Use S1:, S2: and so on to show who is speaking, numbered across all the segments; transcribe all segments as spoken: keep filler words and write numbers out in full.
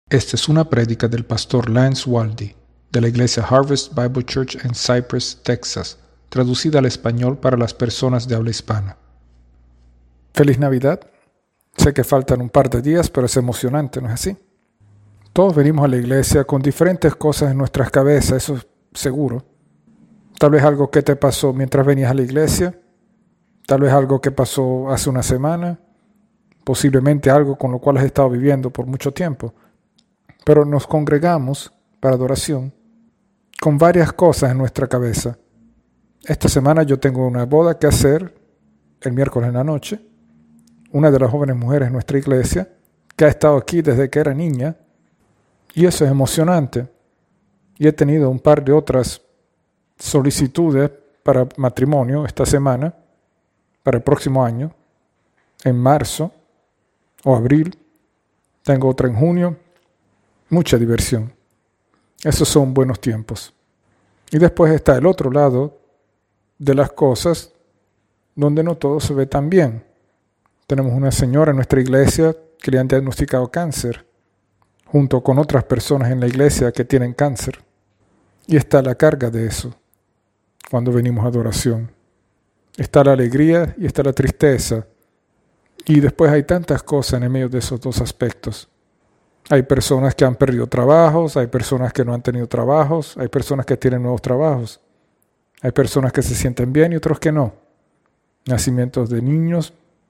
S1: Esta es una prédica del pastor Lance Waldy, de la iglesia Harvest Bible Church en Cypress, Texas, traducida al español para las personas de habla hispana. Feliz Navidad. Sé que faltan un par de días, pero es emocionante, ¿no es así? Todos venimos a la iglesia con diferentes cosas en nuestras cabezas, eso es seguro. Tal vez algo que te pasó mientras venías a la iglesia, tal vez algo que pasó hace una semana, posiblemente algo con lo cual has estado viviendo por mucho tiempo. Pero nos congregamos para adoración con varias cosas en nuestra cabeza. Esta semana yo tengo una boda que hacer el miércoles en la noche. Una de las jóvenes mujeres en nuestra iglesia que ha estado aquí desde que era niña. Y eso es emocionante. Y he tenido un par de otras solicitudes para matrimonio esta semana, para el próximo año, en marzo o abril. Tengo otra en junio. Mucha diversión. Esos son buenos tiempos. Y después está el otro lado de las cosas donde no todo se ve tan bien. Tenemos una señora en nuestra iglesia que le han diagnosticado cáncer, junto con otras personas en la iglesia que tienen cáncer. Y está la carga de eso cuando venimos a adoración. Está la alegría y está la tristeza. Y después hay tantas cosas en el medio de esos dos aspectos. Hay personas que han perdido trabajos, hay personas que no han tenido trabajos, hay personas que tienen nuevos trabajos, hay personas que se sienten bien y otros que no. Nacimientos de niños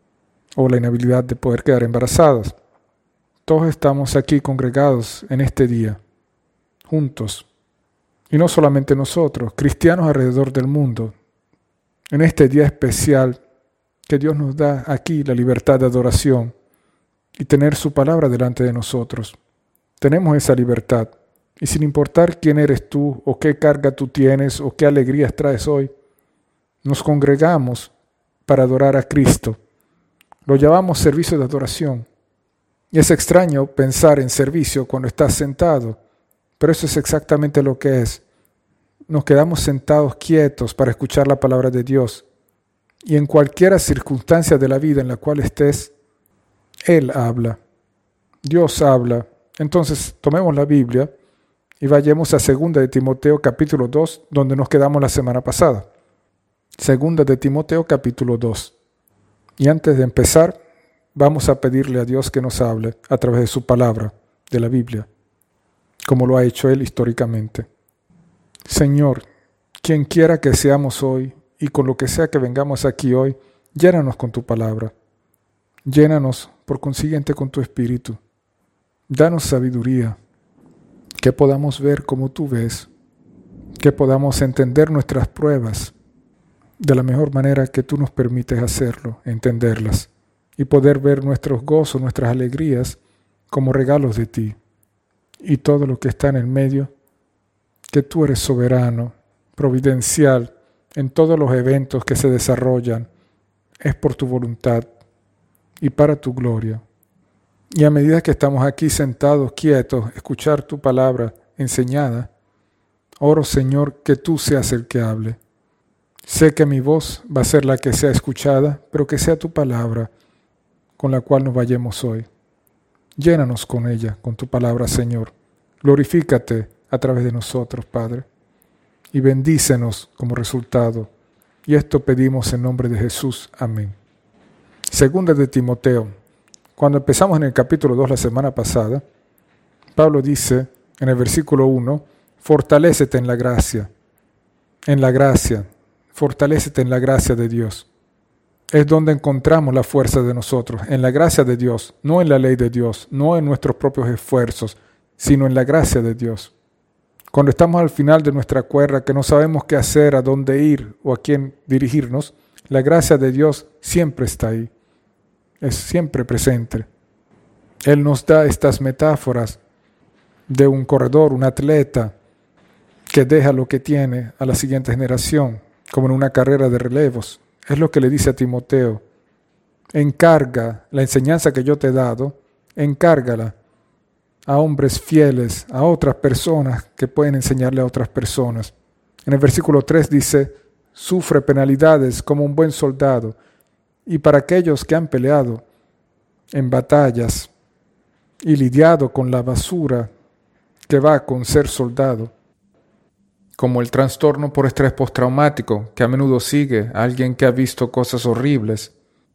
S1: o la inhabilidad de poder quedar embarazadas. Todos estamos aquí congregados en este día, juntos. Y no solamente nosotros, cristianos alrededor del mundo, en este día especial que Dios nos da aquí la libertad de adoración y tener su palabra delante de nosotros. Tenemos esa libertad. Y sin importar quién eres tú, o qué carga tú tienes, o qué alegrías traes hoy, nos congregamos para adorar a Cristo. Lo llamamos servicio de adoración. Y es extraño pensar en servicio cuando estás sentado, pero eso es exactamente lo que es. Nos quedamos sentados quietos para escuchar la palabra de Dios. Y en cualquier circunstancia de la vida en la cual estés, Él habla, Dios habla. Entonces tomemos la Biblia y vayamos a Segunda de Timoteo capítulo dos, donde nos quedamos la semana pasada. Segunda de Timoteo capítulo dos. Y antes de empezar, vamos a pedirle a Dios que nos hable a través de su palabra, de la Biblia, como lo ha hecho Él históricamente. Señor, quien quiera que seamos hoy y con lo que sea que vengamos aquí hoy, llénanos con tu palabra. Llénanos, por consiguiente, con tu Espíritu. Danos sabiduría, que podamos ver como tú ves, que podamos entender nuestras pruebas de la mejor manera que tú nos permites hacerlo, entenderlas, y poder ver nuestros gozos, nuestras alegrías, como regalos de ti. Y todo lo que está en el medio, que tú eres soberano, providencial, en todos los eventos que se desarrollan, es por tu voluntad y para tu gloria. Y a medida que estamos aquí sentados, quietos, escuchar tu palabra enseñada, oro, Señor, que tú seas el que hable. Sé que mi voz va a ser la que sea escuchada, pero que sea tu palabra con la cual nos vayamos hoy. Llénanos con ella, con tu palabra, Señor. Glorifícate a través de nosotros, Padre, y bendícenos como resultado. Y esto pedimos en nombre de Jesús. Amén. Segunda de Timoteo. Cuando empezamos en el capítulo dos la semana pasada, Pablo dice en el versículo uno, fortalécete en la gracia, en la gracia, fortalécete en la gracia de Dios. Es donde encontramos la fuerza de nosotros, en la gracia de Dios, no en la ley de Dios, no en nuestros propios esfuerzos, sino en la gracia de Dios. Cuando estamos al final de nuestra cuerda, que no sabemos qué hacer, a dónde ir o a quién dirigirnos, la gracia de Dios siempre está ahí. Es siempre presente. Él nos da estas metáforas de un corredor, un atleta, que deja lo que tiene a la siguiente generación, como en una carrera de relevos. Es lo que le dice a Timoteo. Encarga la enseñanza que yo te he dado, encárgala a hombres fieles, a otras personas que pueden enseñarle a otras personas. En el versículo tres dice, sufre penalidades como un buen soldado. Y para aquellos que han peleado en batallas, y lidiado con la basura que va con ser soldado, como el trastorno por estrés postraumático que a menudo sigue a alguien que ha visto cosas horribles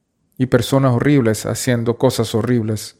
S1: y personas horribles haciendo cosas horribles.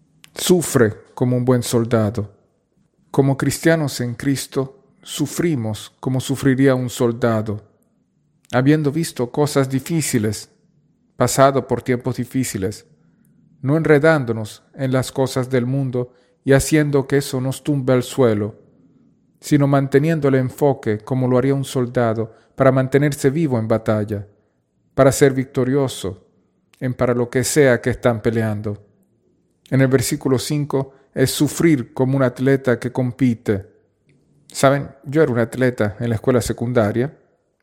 S1: Sufre como un buen soldado. Como cristianos en Cristo, sufrimos como sufriría un soldado, habiendo visto cosas difíciles, pasado por tiempos difíciles, no enredándonos en las cosas del mundo y haciendo que eso nos tumbe al suelo, sino manteniendo el enfoque como lo haría un soldado para mantenerse vivo en batalla, para ser victorioso en para lo que sea que están peleando. En el versículo cinco es sufrir como un atleta que compite. Saben, yo era un atleta en la escuela secundaria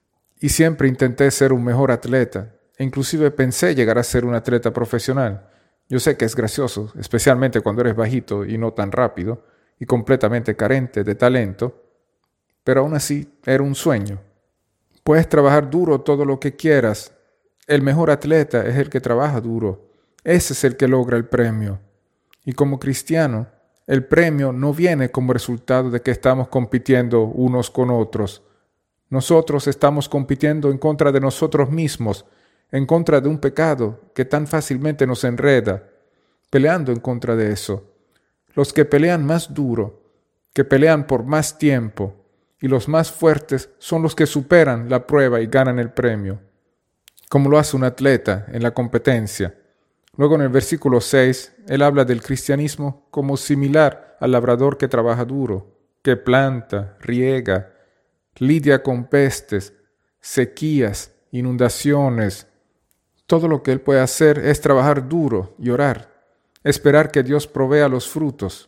S1: y siempre intenté ser un mejor atleta, e inclusive pensé llegar a ser un atleta profesional. Yo sé que es gracioso, especialmente cuando eres bajito y no tan rápido, y completamente carente de talento, pero aún así era un sueño. Puedes trabajar duro todo lo que quieras. El mejor atleta es el que trabaja duro. Ese es el que logra el premio. Y como cristiano, el premio no viene como resultado de que estamos compitiendo unos con otros. Nosotros estamos compitiendo en contra de nosotros mismos, en contra de un pecado que tan fácilmente nos enreda, peleando en contra de eso. Los que pelean más duro, que pelean por más tiempo, y los más fuertes son los que superan la prueba y ganan el premio, como lo hace un atleta en la competencia. Luego en el versículo seis, él habla del cristianismo como similar al labrador que trabaja duro, que planta, riega, lidia con pestes, sequías, inundaciones. Todo lo que él puede hacer es trabajar duro y orar, esperar que Dios provea los frutos.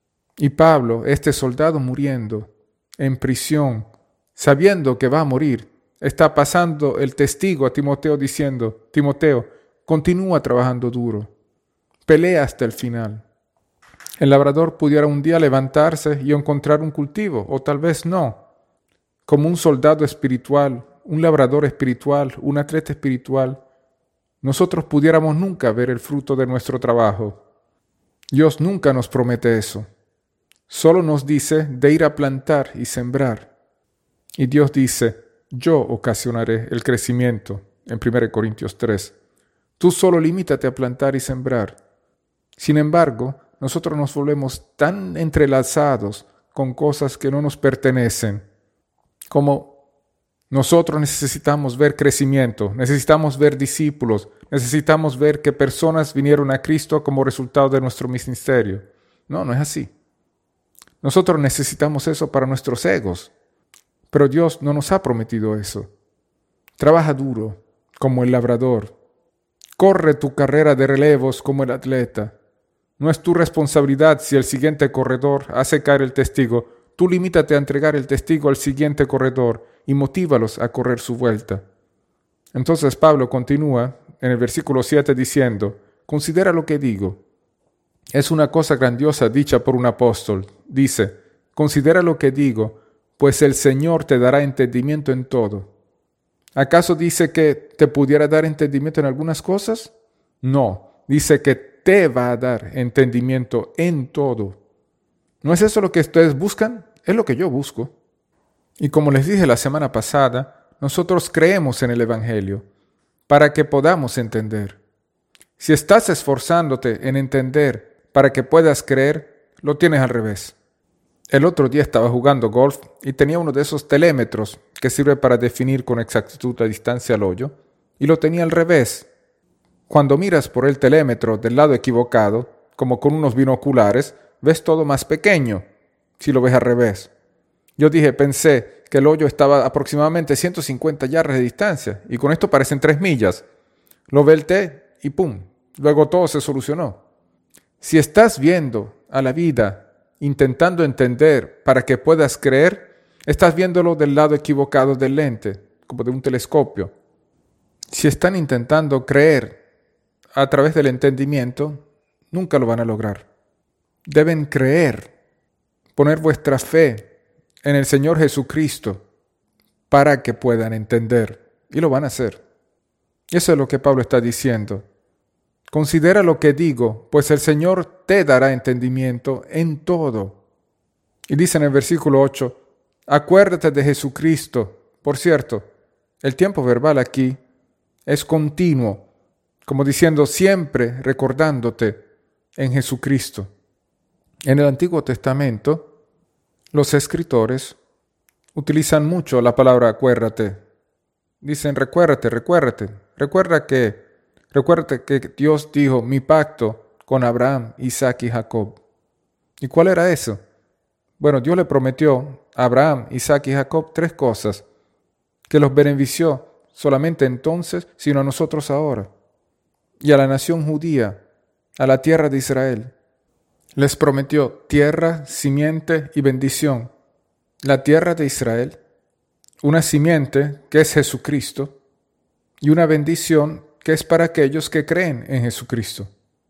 S1: Y Pablo, este soldado muriendo, en prisión, sabiendo que va a morir, está pasando el testigo a Timoteo diciendo: Timoteo, continúa trabajando duro, pelea hasta el final. El labrador pudiera un día levantarse y encontrar un cultivo, o tal vez no. Como un soldado espiritual, un labrador espiritual, un atleta espiritual, nosotros pudiéramos nunca ver el fruto de nuestro trabajo. Dios nunca nos promete eso. Solo nos dice de ir a plantar y sembrar. Y Dios dice: yo ocasionaré el crecimiento, en primera Corintios tres. Tú solo limítate a plantar y sembrar. Sin embargo, nosotros nos volvemos tan entrelazados con cosas que no nos pertenecen, como nosotros necesitamos ver crecimiento, necesitamos ver discípulos, necesitamos ver que personas vinieron a Cristo como resultado de nuestro ministerio. No, no es así. Nosotros necesitamos eso para nuestros egos, pero Dios no nos ha prometido eso. Trabaja duro, como el labrador. Corre tu carrera de relevos como el atleta. No es tu responsabilidad si el siguiente corredor hace caer el testigo. Tú limítate a entregar el testigo al siguiente corredor y motívalos a correr su vuelta. Entonces Pablo continúa en el versículo siete diciendo: considera lo que digo. Es una cosa grandiosa dicha por un apóstol. Dice: considera lo que digo, pues el Señor te dará entendimiento en todo. ¿Acaso dice que te pudiera dar entendimiento en algunas cosas? No, dice que te va a dar entendimiento en todo. ¿No es eso lo que ustedes buscan? Es lo que yo busco. Y como les dije la semana pasada, nosotros creemos en el Evangelio para que podamos entender. Si estás esforzándote en entender para que puedas creer, lo tienes al revés. El otro día estaba jugando golf y tenía uno de esos telémetros que sirve para definir con exactitud la distancia al hoyo, y lo tenía al revés. Cuando miras por el telémetro del lado equivocado, como con unos binoculares, ves todo más pequeño si lo ves al revés. Yo dije, pensé que el hoyo estaba aproximadamente ciento cincuenta yardas de distancia, y con esto parecen tres millas. Lo volteé y ¡pum! Luego todo se solucionó. Si estás viendo a la vida intentando entender para que puedas creer, estás viéndolo del lado equivocado del lente, como de un telescopio. Si están intentando creer a través del entendimiento, nunca lo van a lograr. Deben creer, poner vuestra fe en el Señor Jesucristo para que puedan entender, y lo van a hacer. Eso es lo que Pablo está diciendo. Considera lo que digo, pues el Señor te dará entendimiento en todo. Y dice en el versículo ocho, acuérdate de Jesucristo. Por cierto, el tiempo verbal aquí es continuo, como diciendo siempre recordándote en Jesucristo. En el Antiguo Testamento, los escritores utilizan mucho la palabra acuérdate. Dicen recuérdate, recuérdate, recuerda que, recuérdate que Dios dijo mi pacto con Abraham, Isaac y Jacob. ¿Y cuál era eso? Bueno, Dios le prometió a Abraham, Isaac y Jacob tres cosas que los benefició solamente entonces, sino a nosotros ahora. Y a la nación judía, a la tierra de Israel, les prometió tierra, simiente y bendición. La tierra de Israel, una simiente que es Jesucristo y una bendición que es para aquellos que creen en Jesucristo.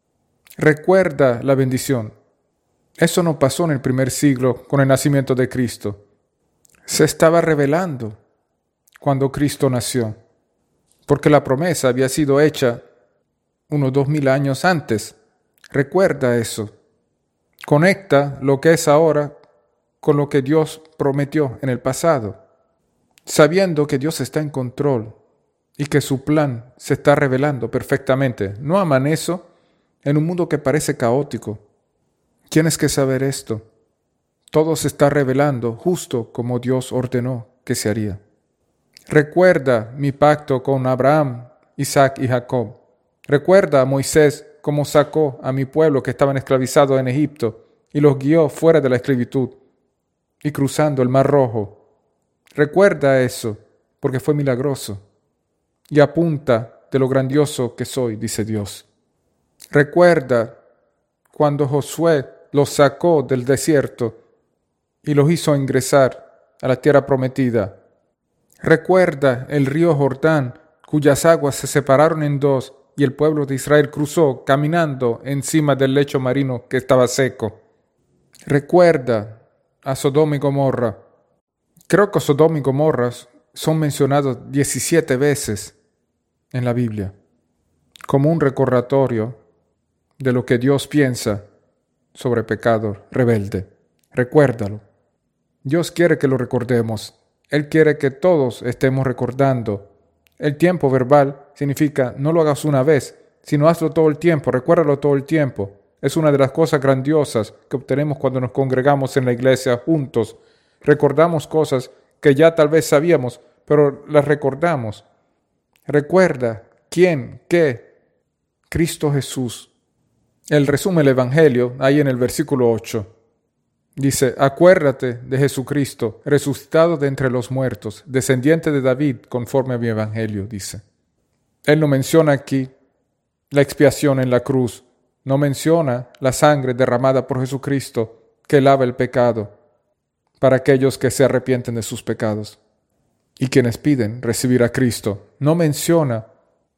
S1: Recuerda la bendición. Eso no pasó en el primer siglo con el nacimiento de Cristo. Se estaba revelando cuando Cristo nació, porque la promesa había sido hecha unos dos mil años antes. Recuerda eso. Conecta lo que es ahora con lo que Dios prometió en el pasado, sabiendo que Dios está en control y que su plan se está revelando perfectamente. No aman eso en un mundo que parece caótico. Tienes que saber esto. Todo se está revelando justo como Dios ordenó que se haría. Recuerda mi pacto con Abraham, Isaac y Jacob. Recuerda a Moisés cómo sacó a mi pueblo que estaban esclavizados en Egipto y los guió fuera de la esclavitud y cruzando el Mar Rojo. Recuerda eso, porque fue milagroso y apunta de lo grandioso que soy, dice Dios. Recuerda cuando Josué los sacó del desierto y los hizo ingresar a la tierra prometida. Recuerda el río Jordán, cuyas aguas se separaron en dos y el pueblo de Israel cruzó caminando encima del lecho marino que estaba seco. Recuerda a Sodoma y Gomorra. Creo que Sodoma y Gomorra son mencionados diecisiete veces en la Biblia, como un recordatorio de lo que Dios piensa sobre pecado rebelde. Recuérdalo. Dios quiere que lo recordemos. Él quiere que todos estemos recordando. El tiempo verbal significa no lo hagas una vez, sino hazlo todo el tiempo, recuérdalo todo el tiempo. Es una de las cosas grandiosas que obtenemos cuando nos congregamos en la iglesia juntos. Recordamos cosas que ya tal vez sabíamos, pero las recordamos. Recuerda quién, qué, Cristo Jesús. Él resume el Evangelio ahí en el versículo ocho. Dice, acuérdate de Jesucristo, resucitado de entre los muertos, descendiente de David, conforme a mi Evangelio, dice. Él no menciona aquí la expiación en la cruz, no menciona la sangre derramada por Jesucristo que lava el pecado para aquellos que se arrepienten de sus pecados y quienes piden recibir a Cristo. No menciona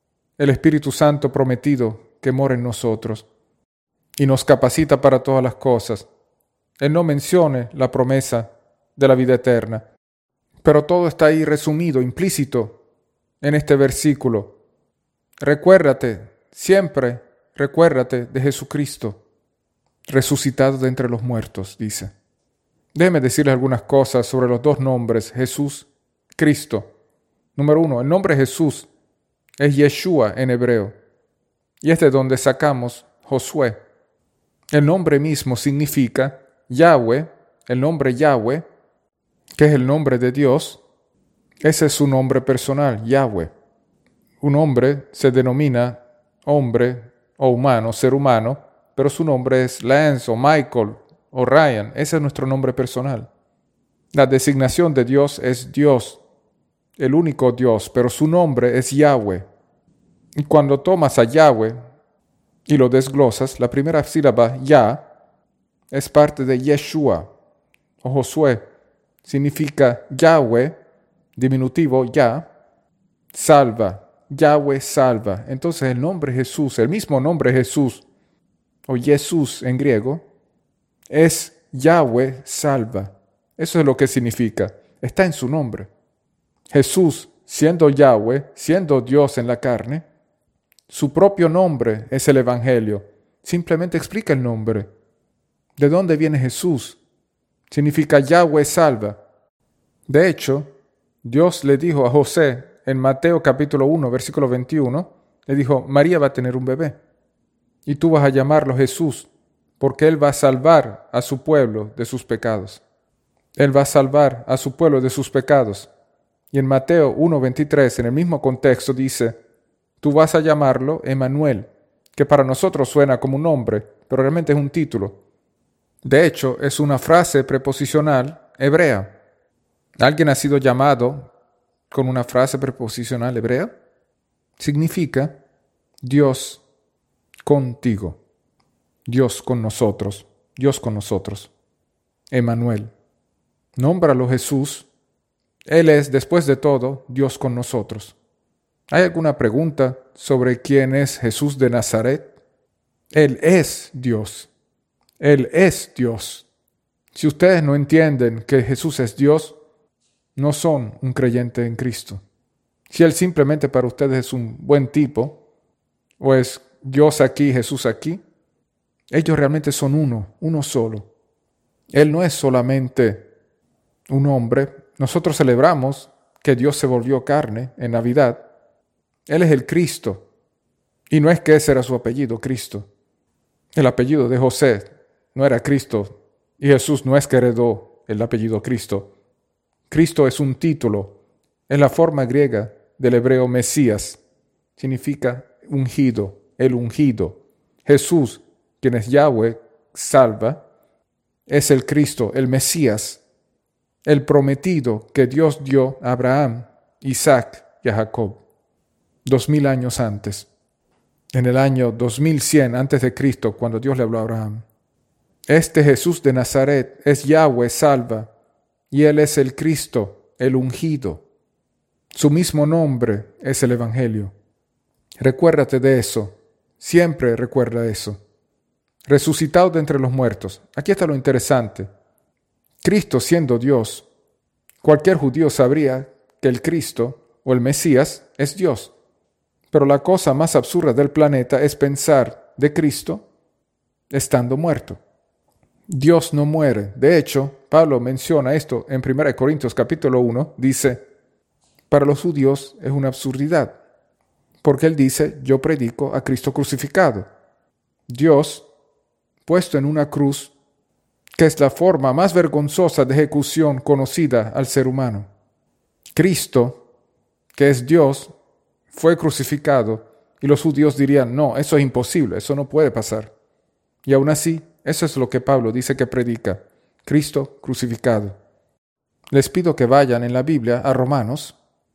S1: el Espíritu Santo prometido que mora en nosotros y nos capacita para todas las cosas. Él no menciona la promesa de la vida eterna, pero todo está ahí resumido, implícito en este versículo. Recuérdate, siempre recuérdate de Jesucristo, resucitado de entre los muertos, dice. Déjeme decirles algunas cosas sobre los dos nombres, Jesús, Cristo. Número uno, el nombre Jesús es Yeshua en hebreo, y es de donde sacamos Josué. El nombre mismo significa Yahweh, el nombre Yahweh, que es el nombre de Dios. Ese es su nombre personal, Yahweh. Un hombre se denomina hombre o humano, ser humano, pero su nombre es Lance o Michael o Ryan. Ese es nuestro nombre personal. La designación de Dios es Dios, el único Dios, pero su nombre es Yahweh. Y cuando tomas a Yahweh y lo desglosas, la primera sílaba, Yah, es parte de Yeshua o Josué. Significa Yahweh, diminutivo Yah, salva. Yahweh salva. Entonces el nombre Jesús, el mismo nombre Jesús, o Jesús en griego, es Yahweh salva. Eso es lo que significa. Está en su nombre. Jesús, siendo Yahweh, siendo Dios en la carne, Su propio nombre es el Evangelio. Simplemente explica el nombre. ¿De dónde viene Jesús? Significa Yahweh salva. De hecho, Dios le dijo a José en Mateo capítulo uno, versículo veintiuno, le dijo, María va a tener un bebé y tú vas a llamarlo Jesús, porque Él va a salvar a su pueblo de sus pecados. Él va a salvar a su pueblo de sus pecados. Y en Mateo uno veintitrés, en el mismo contexto, dice, tú vas a llamarlo Emmanuel, que para nosotros suena como un nombre, pero realmente es un título. De hecho, es una frase preposicional hebrea. ¿Alguien ha sido llamado con una frase preposicional hebrea? Significa Dios contigo, Dios con nosotros, Dios con nosotros. Emmanuel. Nómbralo Jesús. Él es, después de todo, Dios con nosotros. ¿Hay alguna pregunta sobre quién es Jesús de Nazaret? Él es Dios. Él es Dios. Si ustedes no entienden que Jesús es Dios, no son un creyente en Cristo. Si Él simplemente para ustedes es un buen tipo, o es Dios aquí, Jesús aquí, ellos realmente son uno, uno solo. Él no es solamente un hombre. Nosotros celebramos que Dios se volvió carne en Navidad. Él es el Cristo. Y no es que ese era su apellido, Cristo. El apellido de José no era Cristo. Y Jesús no es que heredó el apellido Cristo. Cristo es un título. Es la forma griega del hebreo Mesías. Significa ungido, el ungido. Jesús, quien es Yahweh, salva, es el Cristo, el Mesías, el prometido que Dios dio a Abraham, Isaac y a Jacob, dos mil años antes, en el año dos mil cien antes de Cristo, cuando Dios le habló a Abraham. Este Jesús de Nazaret es Yahweh salva, y Él es el Cristo, el ungido. Su mismo nombre es el Evangelio. Recuérdate de eso, siempre recuerda eso. Resucitado de entre los muertos. Aquí está lo interesante. Cristo siendo Dios, cualquier judío sabría que el Cristo o el Mesías es Dios. Pero la cosa más absurda del planeta es pensar de Cristo estando muerto. Dios no muere. De hecho, Pablo menciona esto en primera de Corintios capítulo uno, dice, para los judíos es una absurdidad, porque él dice, yo predico a Cristo crucificado. Dios puesto en una cruz, que es la forma más vergonzosa de ejecución conocida al ser humano. Cristo, que es Dios, fue crucificado, y los judíos dirían, no, eso es imposible, eso no puede pasar. Y aún así, eso es lo que Pablo dice que predica, Cristo crucificado. Les pido que vayan en la Biblia a Romanos,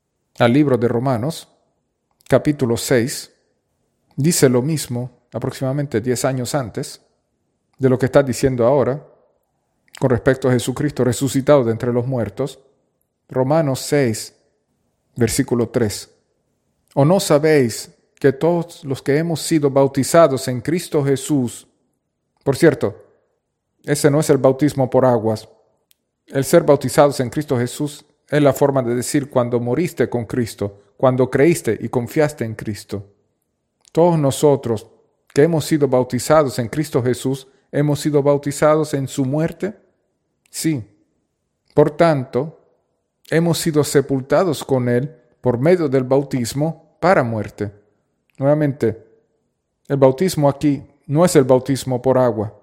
S1: al libro de Romanos, capítulo seis, dice lo mismo aproximadamente diez años antes de lo que está diciendo ahora con respecto a Jesucristo resucitado de entre los muertos. Romanos seis, versículo tres. ¿O no sabéis que todos los que hemos sido bautizados en Cristo Jesús, por cierto, ese no es el bautismo por aguas, el ser bautizados en Cristo Jesús es la forma de decir cuando moriste con Cristo, cuando creíste y confiaste en Cristo. Todos nosotros que hemos sido bautizados en Cristo Jesús, ¿hemos sido bautizados en su muerte? Sí. Por tanto, hemos sido sepultados con Él por medio del bautismo para muerte. Nuevamente, el bautismo aquí no es el bautismo por agua,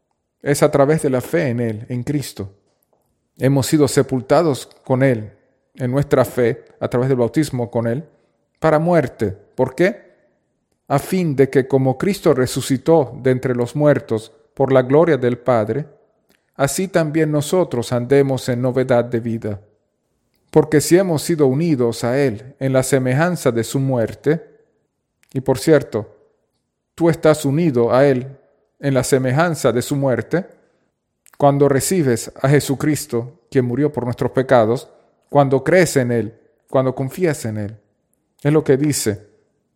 S1: es a través de la fe en Él, en Cristo. Hemos sido sepultados con Él en nuestra fe, a través del bautismo con Él, para muerte. ¿Por qué? A fin de que como Cristo resucitó de entre los muertos por la gloria del Padre, así también nosotros andemos en novedad de vida. Porque si hemos sido unidos a Él en la semejanza de su muerte, y por cierto, tú estás unido a Él en la semejanza de su muerte, cuando recibes a Jesucristo, quien murió por nuestros pecados, cuando crees en Él, cuando confías en Él. Es lo que dice,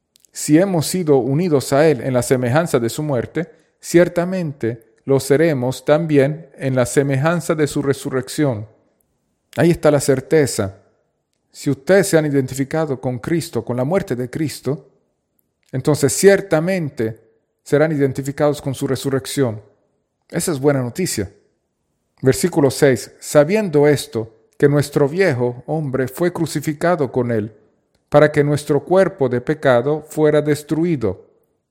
S1: si hemos sido unidos a Él en la semejanza de su muerte, ciertamente lo seremos también en la semejanza de su resurrección. Ahí está la certeza. Si ustedes se han identificado con Cristo, con la muerte de Cristo, entonces ciertamente serán identificados con su resurrección. Esa es buena noticia. Versículo seis. Sabiendo esto, que nuestro viejo hombre fue crucificado con él, para que nuestro cuerpo de pecado fuera destruido,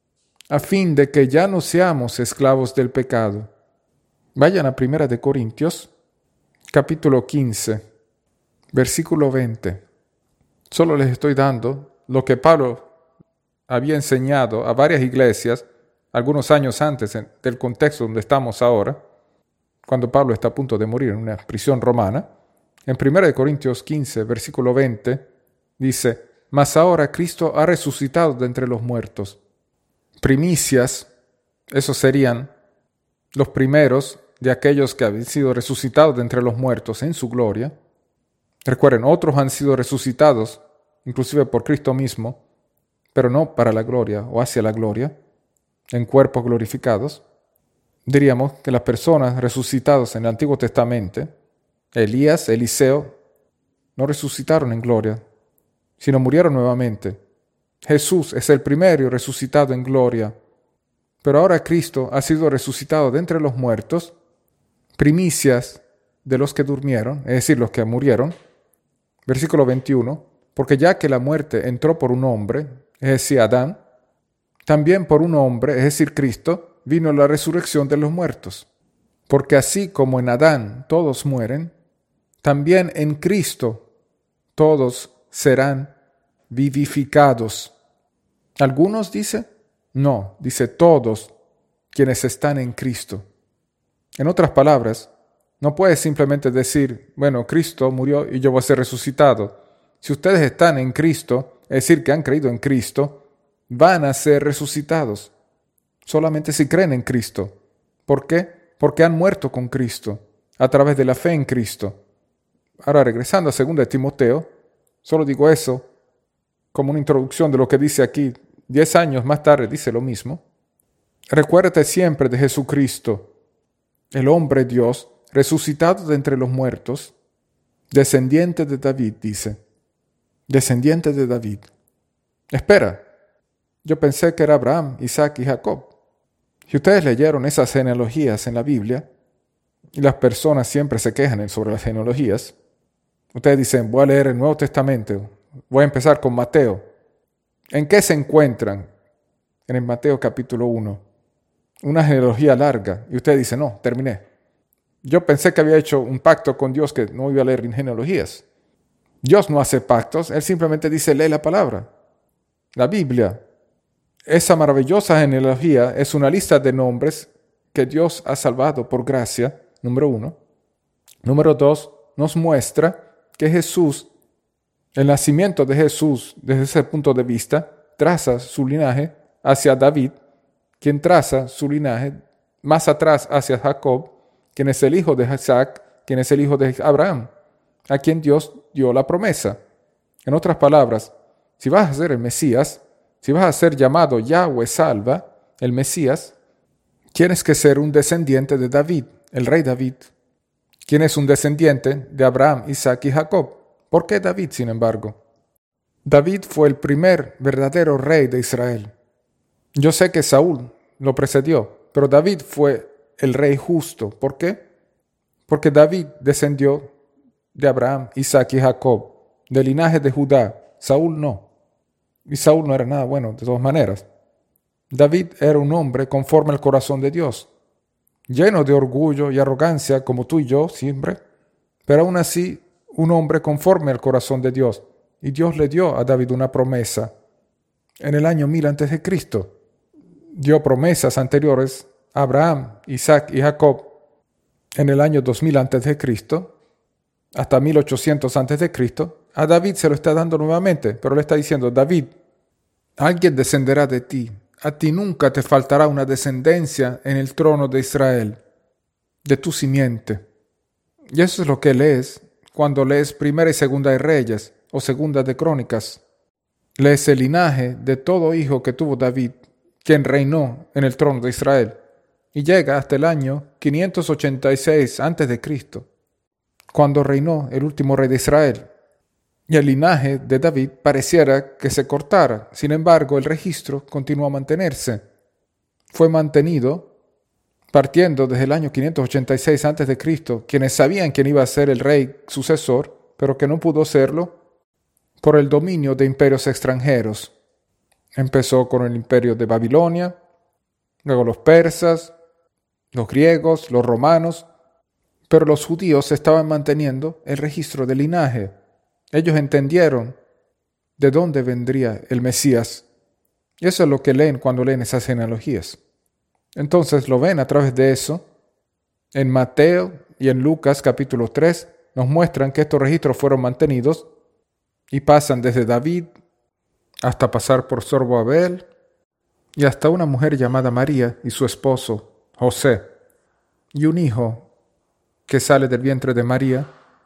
S1: a fin de que ya no seamos esclavos del pecado. Vayan a Primera de Corintios, capítulo quince, versículo veinte. Solo les estoy dando lo que Pablo había enseñado a varias iglesias algunos años antes del contexto donde estamos ahora, cuando Pablo está a punto de morir en una prisión romana. En Primera de Corintios quince, versículo veinte, dice: Mas ahora Cristo ha resucitado de entre los muertos. Primicias, esos serían los primeros de aquellos que habían sido resucitados de entre los muertos en su gloria. Recuerden, otros han sido resucitados, inclusive por Cristo mismo, pero no para la gloria o hacia la gloria, en cuerpos glorificados. Diríamos que las personas resucitadas en el Antiguo Testamento, Elías, Eliseo, no resucitaron en gloria, sino murieron nuevamente. Jesús es el primero resucitado en gloria, pero ahora Cristo ha sido resucitado de entre los muertos, primicias de los que durmieron, es decir, los que murieron. Versículo veintiuno, porque ya que la muerte entró por un hombre, es decir, Adán, también por un hombre, es decir, Cristo, vino la resurrección de los muertos. Porque así como en Adán todos mueren, también en Cristo todos serán vivificados. ¿Algunos dice? No, dice todos quienes están en Cristo. En otras palabras, no puedes simplemente decir, bueno, Cristo murió y yo voy a ser resucitado. Si ustedes están en Cristo, es decir, que han creído en Cristo, van a ser resucitados. Solamente si creen en Cristo. ¿Por qué? Porque han muerto con Cristo, a través de la fe en Cristo. Ahora, regresando a segunda de Timoteo, solo digo eso como una introducción de lo que dice aquí. Diez años más tarde dice lo mismo. Recuérdate siempre de Jesucristo, el hombre Dios, resucitado de entre los muertos, descendiente de David, dice. Descendiente de David. Espera, yo pensé que era Abraham, Isaac y Jacob. Si ustedes leyeron esas genealogías en la Biblia, y las personas siempre se quejan sobre las genealogías, ustedes dicen, voy a leer el Nuevo Testamento, voy a empezar con Mateo. ¿En qué se encuentran? En el Mateo capítulo uno. Una genealogía larga. Y usted dice, no, terminé. Yo pensé que había hecho un pacto con Dios que no iba a leer genealogías. Dios no hace pactos, Él simplemente dice, lee la palabra. La Biblia, esa maravillosa genealogía, es una lista de nombres que Dios ha salvado por gracia, número uno. Número dos, nos muestra que Jesús, el nacimiento de Jesús, desde ese punto de vista, traza su linaje hacia David, quien traza su linaje más atrás hacia Jacob, quien es el hijo de Isaac, quien es el hijo de Abraham, a quien Dios dio la promesa. En otras palabras, si vas a ser el Mesías, si vas a ser llamado Yahweh salva, el Mesías, tienes que ser un descendiente de David, el rey David. ¿Quién es un descendiente de Abraham, Isaac y Jacob? ¿Por qué David, sin embargo? David fue el primer verdadero rey de Israel. Yo sé que Saúl lo precedió, pero David fue el rey justo. ¿Por qué? Porque David descendió de Abraham, Isaac y Jacob, del linaje de Judá. Saúl no. Y Saúl no era nada bueno de todas maneras. David era un hombre conforme al corazón de Dios, lleno de orgullo y arrogancia como tú y yo siempre, pero aún así un hombre conforme al corazón de Dios. Y Dios le dio a David una promesa. En el año mil antes de Cristo dio promesas anteriores a Abraham, Isaac y Jacob. En el año dos mil antes de Cristo hasta mil ochocientos antes de Cristo, a David se lo está dando nuevamente, pero le está diciendo, David, alguien descenderá de ti. A ti nunca te faltará una descendencia en el trono de Israel, de tu simiente. Y eso es lo que lees cuando lees Primera y Segunda de Reyes o Segunda de Crónicas. Lees el linaje de todo hijo que tuvo David, quien reinó en el trono de Israel, y llega hasta el año quinientos ochenta y seis antes de Cristo, cuando reinó el último rey de Israel. y el linaje de David pareciera que se cortara. Sin embargo, el registro continuó a mantenerse. Fue mantenido partiendo desde el año quinientos ochenta y seis antes de Cristo, quienes sabían quién iba a ser el rey sucesor, pero que no pudo serlo por el dominio de imperios extranjeros. Empezó con el imperio de Babilonia, luego los persas, los griegos, los romanos, pero los judíos estaban manteniendo el registro del linaje. Ellos entendieron de dónde vendría el Mesías. Y eso es lo que leen cuando leen esas genealogías. Entonces lo ven a través de eso. En Mateo y en Lucas capítulo tres nos muestran que estos registros fueron mantenidos y pasan desde David hasta pasar por Zorobabel y hasta una mujer llamada María y su esposo José y un hijo que sale del vientre de María,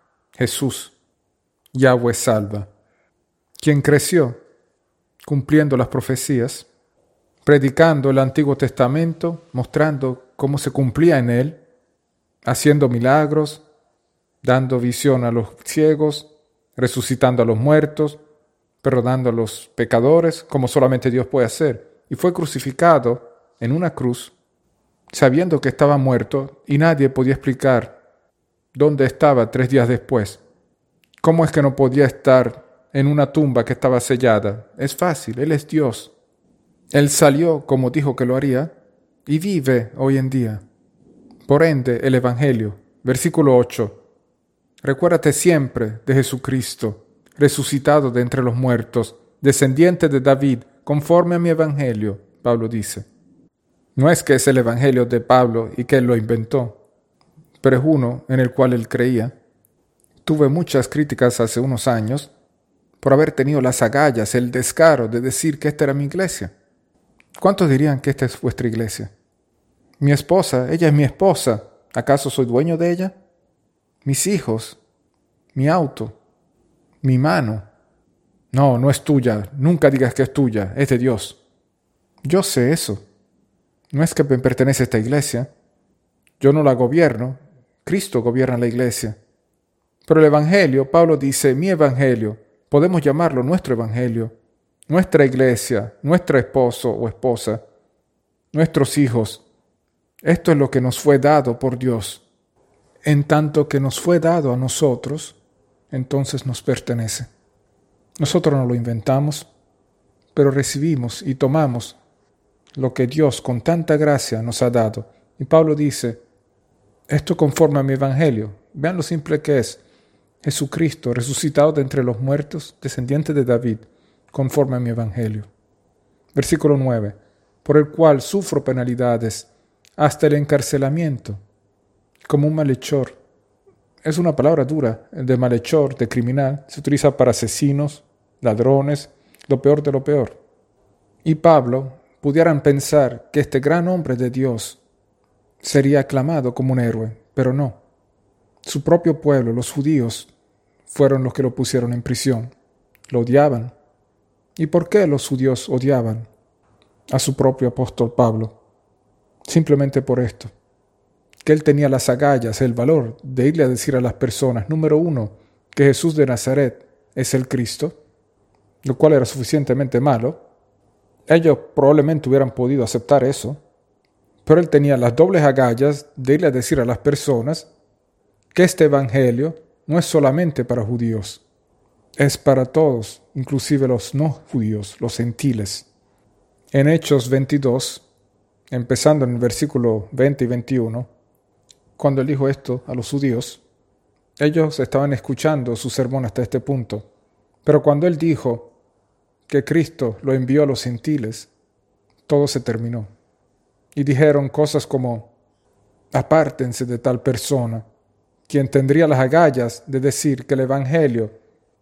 S1: Jesús. Yahweh salva, quien creció cumpliendo las profecías, predicando el Antiguo Testamento, mostrando cómo se cumplía en él, haciendo milagros, dando visión a los ciegos, resucitando a los muertos, perdonando a los pecadores, como solamente Dios puede hacer. Y fue crucificado en una cruz, sabiendo que estaba muerto, y nadie podía explicar dónde estaba tres días después. ¿Cómo es que no podía estar en una tumba que estaba sellada? Es fácil, Él es Dios. Él salió como dijo que lo haría y vive hoy en día. Por ende, el Evangelio, versículo ocho. Recuérdate siempre de Jesucristo, resucitado de entre los muertos, descendiente de David, conforme a mi Evangelio, Pablo dice. No es que es el Evangelio de Pablo y que él lo inventó, pero es uno en el cual él creía. Tuve muchas críticas hace unos años por haber tenido las agallas, el descaro de decir que esta era mi iglesia. ¿Cuántos dirían que esta es vuestra iglesia? Mi esposa, ella es mi esposa. ¿Acaso soy dueño de ella? Mis hijos, mi auto, mi mano. No, no es tuya. Nunca digas que es tuya, es de Dios. Yo sé eso. No es que me pertenece a esta iglesia. Yo no la gobierno. Cristo gobierna la iglesia. Pero el Evangelio, Pablo dice, mi Evangelio, podemos llamarlo nuestro Evangelio, nuestra iglesia, nuestro esposo o esposa, nuestros hijos. Esto es lo que nos fue dado por Dios. En tanto que nos fue dado a nosotros, entonces nos pertenece. Nosotros no lo inventamos, pero recibimos y tomamos lo que Dios con tanta gracia nos ha dado. Y Pablo dice, esto conforme a mi Evangelio. Vean lo simple que es. Jesucristo, resucitado de entre los muertos, descendiente de David, conforme a mi Evangelio. Versículo nueve. Por el cual sufro penalidades, hasta el encarcelamiento, como un malhechor. Es una palabra dura, de malhechor, de criminal. Se utiliza para asesinos, ladrones, lo peor de lo peor. Y Pablo, pudieran pensar que este gran hombre de Dios sería aclamado como un héroe, pero no. Su propio pueblo, los judíos, fueron los que lo pusieron en prisión. Lo odiaban. ¿Y por qué los judíos odiaban a su propio apóstol Pablo? Simplemente por esto, que él tenía las agallas, el valor de irle a decir a las personas, número uno, que Jesús de Nazaret es el Cristo, lo cual era suficientemente malo. Ellos probablemente hubieran podido aceptar eso, pero él tenía las dobles agallas de irle a decir a las personas que este evangelio no es solamente para judíos, es para todos, inclusive los no judíos, los gentiles. En Hechos veintidós, empezando en el versículo veinte y veintiuno, cuando él dijo esto a los judíos, ellos estaban escuchando su sermón hasta este punto, pero cuando él dijo que Cristo lo envió a los gentiles, todo se terminó. Y dijeron cosas como, apártense de tal persona, quien tendría las agallas de decir que el evangelio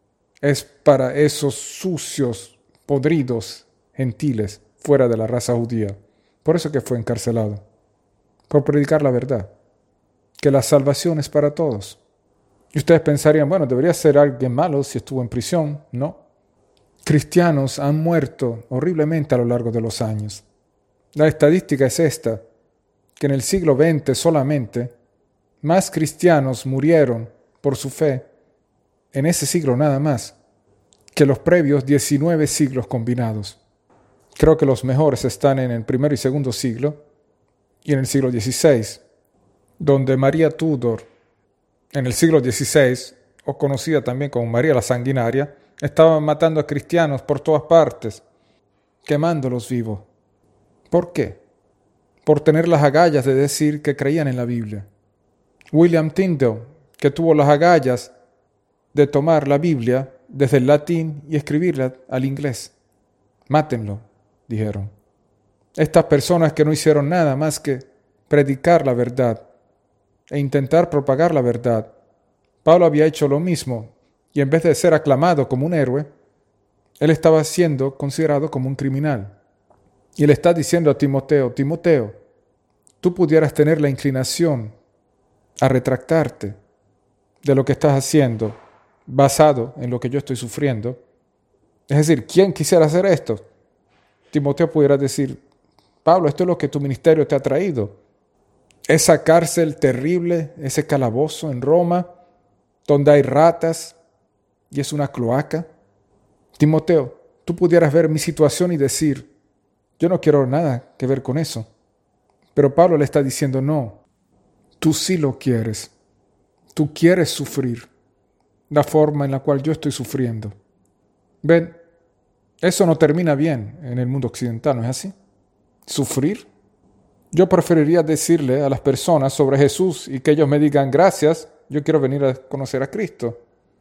S1: es para esos sucios, podridos gentiles fuera de la raza judía. Por eso que fue encarcelado, por predicar la verdad, que la salvación es para todos. Y ustedes pensarían, bueno, debería ser alguien malo si estuvo en prisión. No. Cristianos han muerto horriblemente a lo largo de los años. La estadística es esta, que en el siglo veinte solamente más cristianos murieron por su fe, en ese siglo nada más, que los previos diecinueve siglos combinados. Creo que los mejores están en el primero y segundo siglo y en el siglo dieciséis, donde María Tudor, en el siglo dieciséis, o conocida también como María la Sanguinaria, estaba matando a cristianos por todas partes, quemándolos vivos. ¿Por qué? Por tener las agallas de decir que creían en la Biblia. William Tyndale, que tuvo las agallas de tomar la Biblia desde el latín y escribirla al inglés. Mátenlo, dijeron. Estas personas que no hicieron nada más que predicar la verdad e intentar propagar la verdad. Pablo había hecho lo mismo, y en vez de ser aclamado como un héroe, él estaba siendo considerado como un criminal. Y le está diciendo a Timoteo, Timoteo, tú pudieras tener la inclinación a retractarte de lo que estás haciendo, basado en lo que yo estoy sufriendo. Es decir, ¿quién quisiera hacer esto? Timoteo pudiera decir, Pablo, esto es lo que tu ministerio te ha traído. Esa cárcel terrible, ese calabozo en Roma, donde hay ratas y es una cloaca. Timoteo, tú pudieras ver mi situación y decir, yo no quiero nada que ver con eso. Pero Pablo le está diciendo, no, tú sí lo quieres. Tú quieres sufrir la forma en la cual yo estoy sufriendo. Ven, eso no termina bien en el mundo occidental, ¿no es así? ¿Sufrir? Yo preferiría decirle a las personas sobre Jesús y que ellos me digan, gracias, yo quiero venir a conocer a Cristo.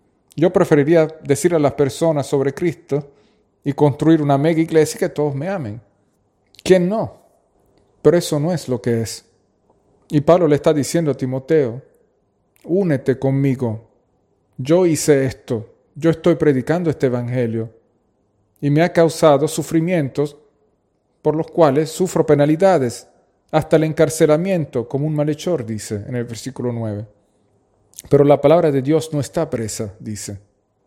S1: Yo preferiría decirle a las personas sobre Cristo y construir una mega iglesia y que todos me amen. ¿Quién no? Pero eso no es lo que es. Y Pablo le está diciendo a Timoteo, únete conmigo. Yo hice esto. Yo estoy predicando este evangelio. Y me ha causado sufrimientos por los cuales sufro penalidades, hasta el encarcelamiento como un malhechor, dice en el versículo nueve. Pero la palabra de Dios no está presa, dice.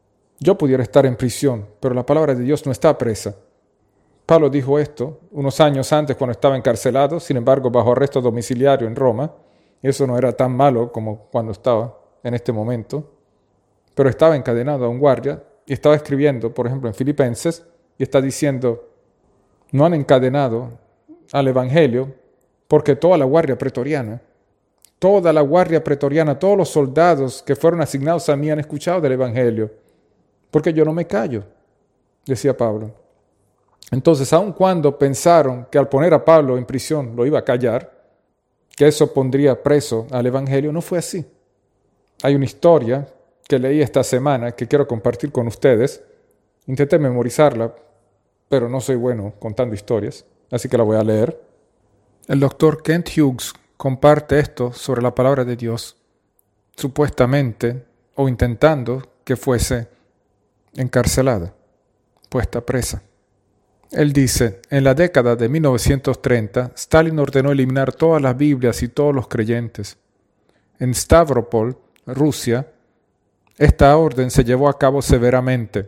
S1: Yo pudiera estar en prisión, pero la palabra de Dios no está presa. Pablo dijo esto unos años antes cuando estaba encarcelado, sin embargo bajo arresto domiciliario en Roma. Eso no era tan malo como cuando estaba en este momento. Pero estaba encadenado a un guardia y estaba escribiendo, por ejemplo, en Filipenses, y está diciendo, no han encadenado al evangelio porque toda la guardia pretoriana, toda la guardia pretoriana, todos los soldados que fueron asignados a mí han escuchado del evangelio, porque yo no me callo, decía Pablo. Entonces, aun cuando pensaron que al poner a Pablo en prisión lo iba a callar, que eso pondría preso al evangelio, no fue así. Hay una historia que leí esta semana que quiero compartir con ustedes. Intenté memorizarla, pero no soy bueno contando historias, así que la voy a leer. El doctor Kent Hughes comparte esto sobre la palabra de Dios, supuestamente o intentando que fuese encarcelada, puesta presa. Él dice, en la década de mil novecientos treinta, Stalin ordenó eliminar todas las Biblias y todos los creyentes. En Stavropol, Rusia, esta orden se llevó a cabo severamente.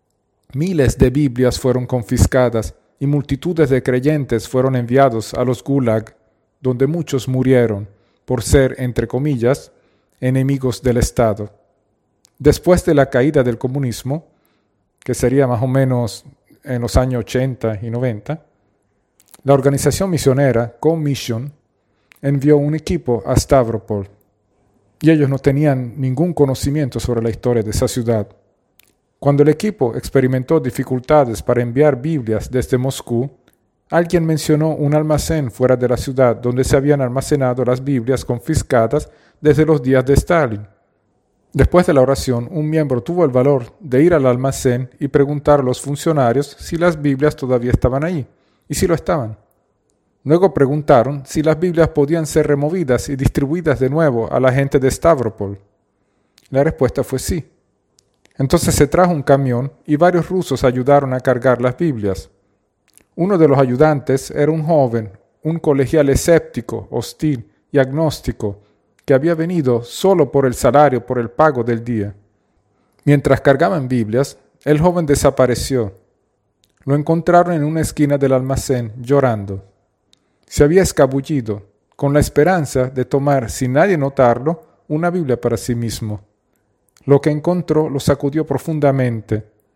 S1: Miles de Biblias fueron confiscadas y multitudes de creyentes fueron enviados a los gulag, donde muchos murieron por ser, entre comillas, enemigos del Estado. Después de la caída del comunismo, que sería más o menos en los años ochenta y noventa, la organización misionera Co-Mission envió un equipo a Stavropol, y ellos no tenían ningún conocimiento sobre la historia de esa ciudad. Cuando el equipo experimentó dificultades para enviar Biblias desde Moscú, alguien mencionó un almacén fuera de la ciudad donde se habían almacenado las Biblias confiscadas desde los días de Stalin. Después de la oración, un miembro tuvo el valor de ir al almacén y preguntar a los funcionarios si las Biblias todavía estaban ahí, y si lo estaban. Luego preguntaron si las Biblias podían ser removidas y distribuidas de nuevo a la gente de Stavropol. La respuesta fue sí. Entonces se trajo un camión y varios rusos ayudaron a cargar las Biblias. Uno de los ayudantes era un joven, un colegial escéptico, hostil y agnóstico, que había venido solo por el salario, por el pago del día. Mientras cargaban Biblias, el joven desapareció. Lo encontraron en una esquina del almacén, llorando. Se había escabullido, con la esperanza de tomar, sin nadie notarlo, una Biblia para sí mismo. Lo que encontró lo sacudió profundamente.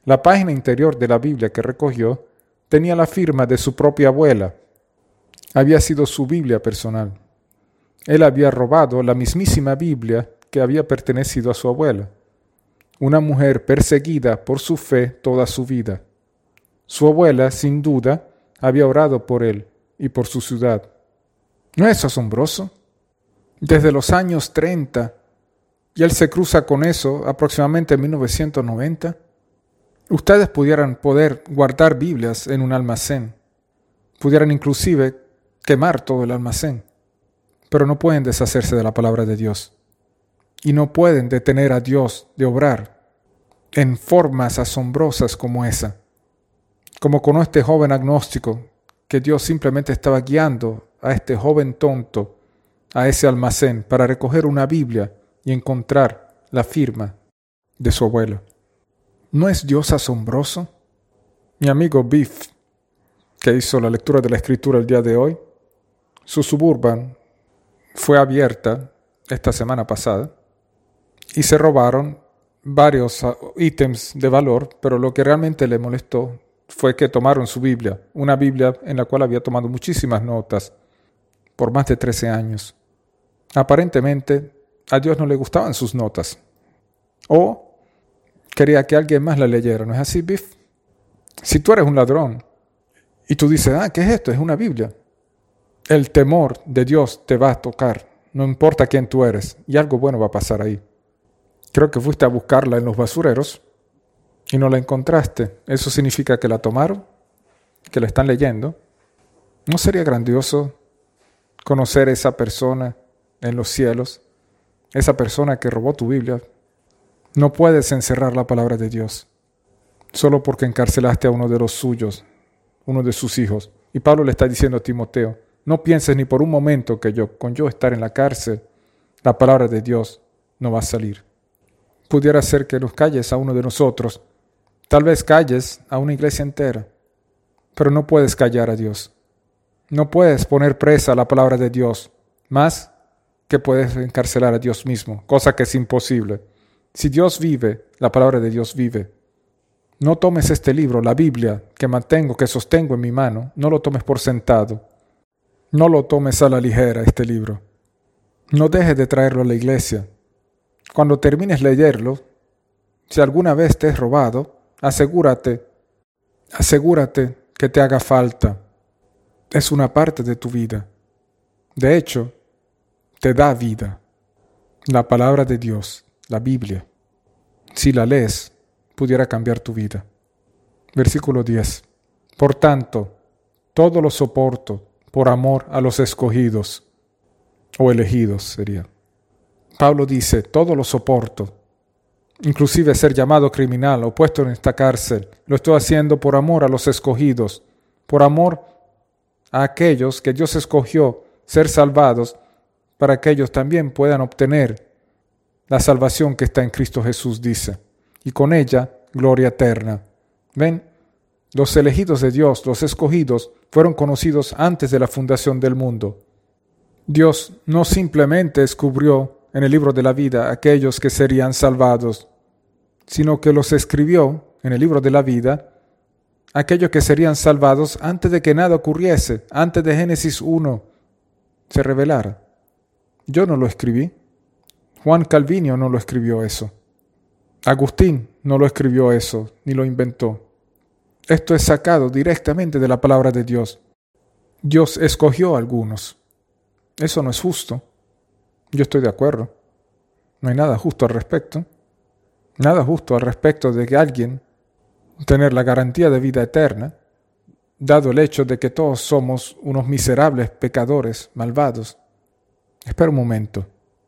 S1: La página interior de la Biblia que recogió tenía la firma de su propia abuela. Había sido su Biblia personal. Él había robado la mismísima Biblia que había pertenecido a su abuela, una mujer perseguida por su fe toda su vida. Su abuela, sin duda, había orado por él y por su ciudad. ¿No es asombroso? Desde los años treinta, y él se cruza con eso aproximadamente en mil novecientos noventa, ustedes pudieran poder guardar Biblias en un almacén, pudieran inclusive quemar todo el almacén, pero no pueden deshacerse de la palabra de Dios. Y no pueden detener a Dios de obrar en formas asombrosas como esa. Como con este joven agnóstico, que Dios simplemente estaba guiando a este joven tonto a ese almacén para recoger una Biblia y encontrar la firma de su abuelo. ¿No es Dios asombroso? Mi amigo Biff, que hizo la lectura de la Escritura el día de hoy, su Suburban fue abierta esta semana pasada y se robaron varios ítems de valor, pero lo que realmente le molestó fue que tomaron su Biblia, una Biblia en la cual había tomado muchísimas notas por más de trece años. Aparentemente, a Dios no le gustaban sus notas. O quería que alguien más la leyera. ¿No es así, Biff? Si tú eres un ladrón y tú dices, ah, ¿qué es esto? Es una Biblia. El temor de Dios te va a tocar, no importa quién tú eres, y algo bueno va a pasar ahí. Creo que fuiste a buscarla en los basureros y no la encontraste. ¿Eso significa que la tomaron? ¿Que la están leyendo? ¿No sería grandioso conocer a esa persona en los cielos? Esa persona que robó tu Biblia. No puedes encerrar la palabra de Dios solo porque encarcelaste a uno de los suyos, uno de sus hijos. Y Pablo le está diciendo a Timoteo, no pienses ni por un momento que yo, con yo estar en la cárcel, la palabra de Dios no va a salir. Pudiera ser que nos calles a uno de nosotros, tal vez calles a una iglesia entera, pero no puedes callar a Dios. No puedes poner presa a la palabra de Dios, más que puedes encarcelar a Dios mismo, cosa que es imposible. Si Dios vive, la palabra de Dios vive. No tomes este libro, la Biblia, que mantengo, que sostengo en mi mano, no lo tomes por sentado. No lo tomes a la ligera, este libro. No dejes de traerlo a la iglesia. Cuando termines de leerlo, si alguna vez te es robado, asegúrate, asegúrate que te haga falta. Es una parte de tu vida. De hecho, te da vida. La palabra de Dios, la Biblia, si la lees, pudiera cambiar tu vida. Versículo diez. Por tanto, todo lo soporto por amor a los escogidos, o elegidos sería. Pablo dice, todo lo soporto, inclusive ser llamado criminal o puesto en esta cárcel, lo estoy haciendo por amor a los escogidos, por amor a aquellos que Dios escogió ser salvados, para que ellos también puedan obtener la salvación que está en Cristo Jesús, dice, y con ella gloria eterna. ¿Ven? Los elegidos de Dios, los escogidos, fueron conocidos antes de la fundación del mundo. Dios no simplemente descubrió en el libro de la vida aquellos que serían salvados, sino que los escribió en el libro de la vida aquellos que serían salvados antes de que nada ocurriese, antes de Génesis uno se revelara. Yo no lo escribí. Juan Calvino no lo escribió eso. Agustín no lo escribió eso, ni lo inventó. Esto es sacado directamente de la palabra de Dios. Dios escogió a algunos. Eso no es justo. Yo estoy de acuerdo. No hay nada justo al respecto. Nada justo al respecto de que alguien tener la garantía de vida eterna, dado el hecho de que todos somos unos miserables pecadores malvados. Espera un momento.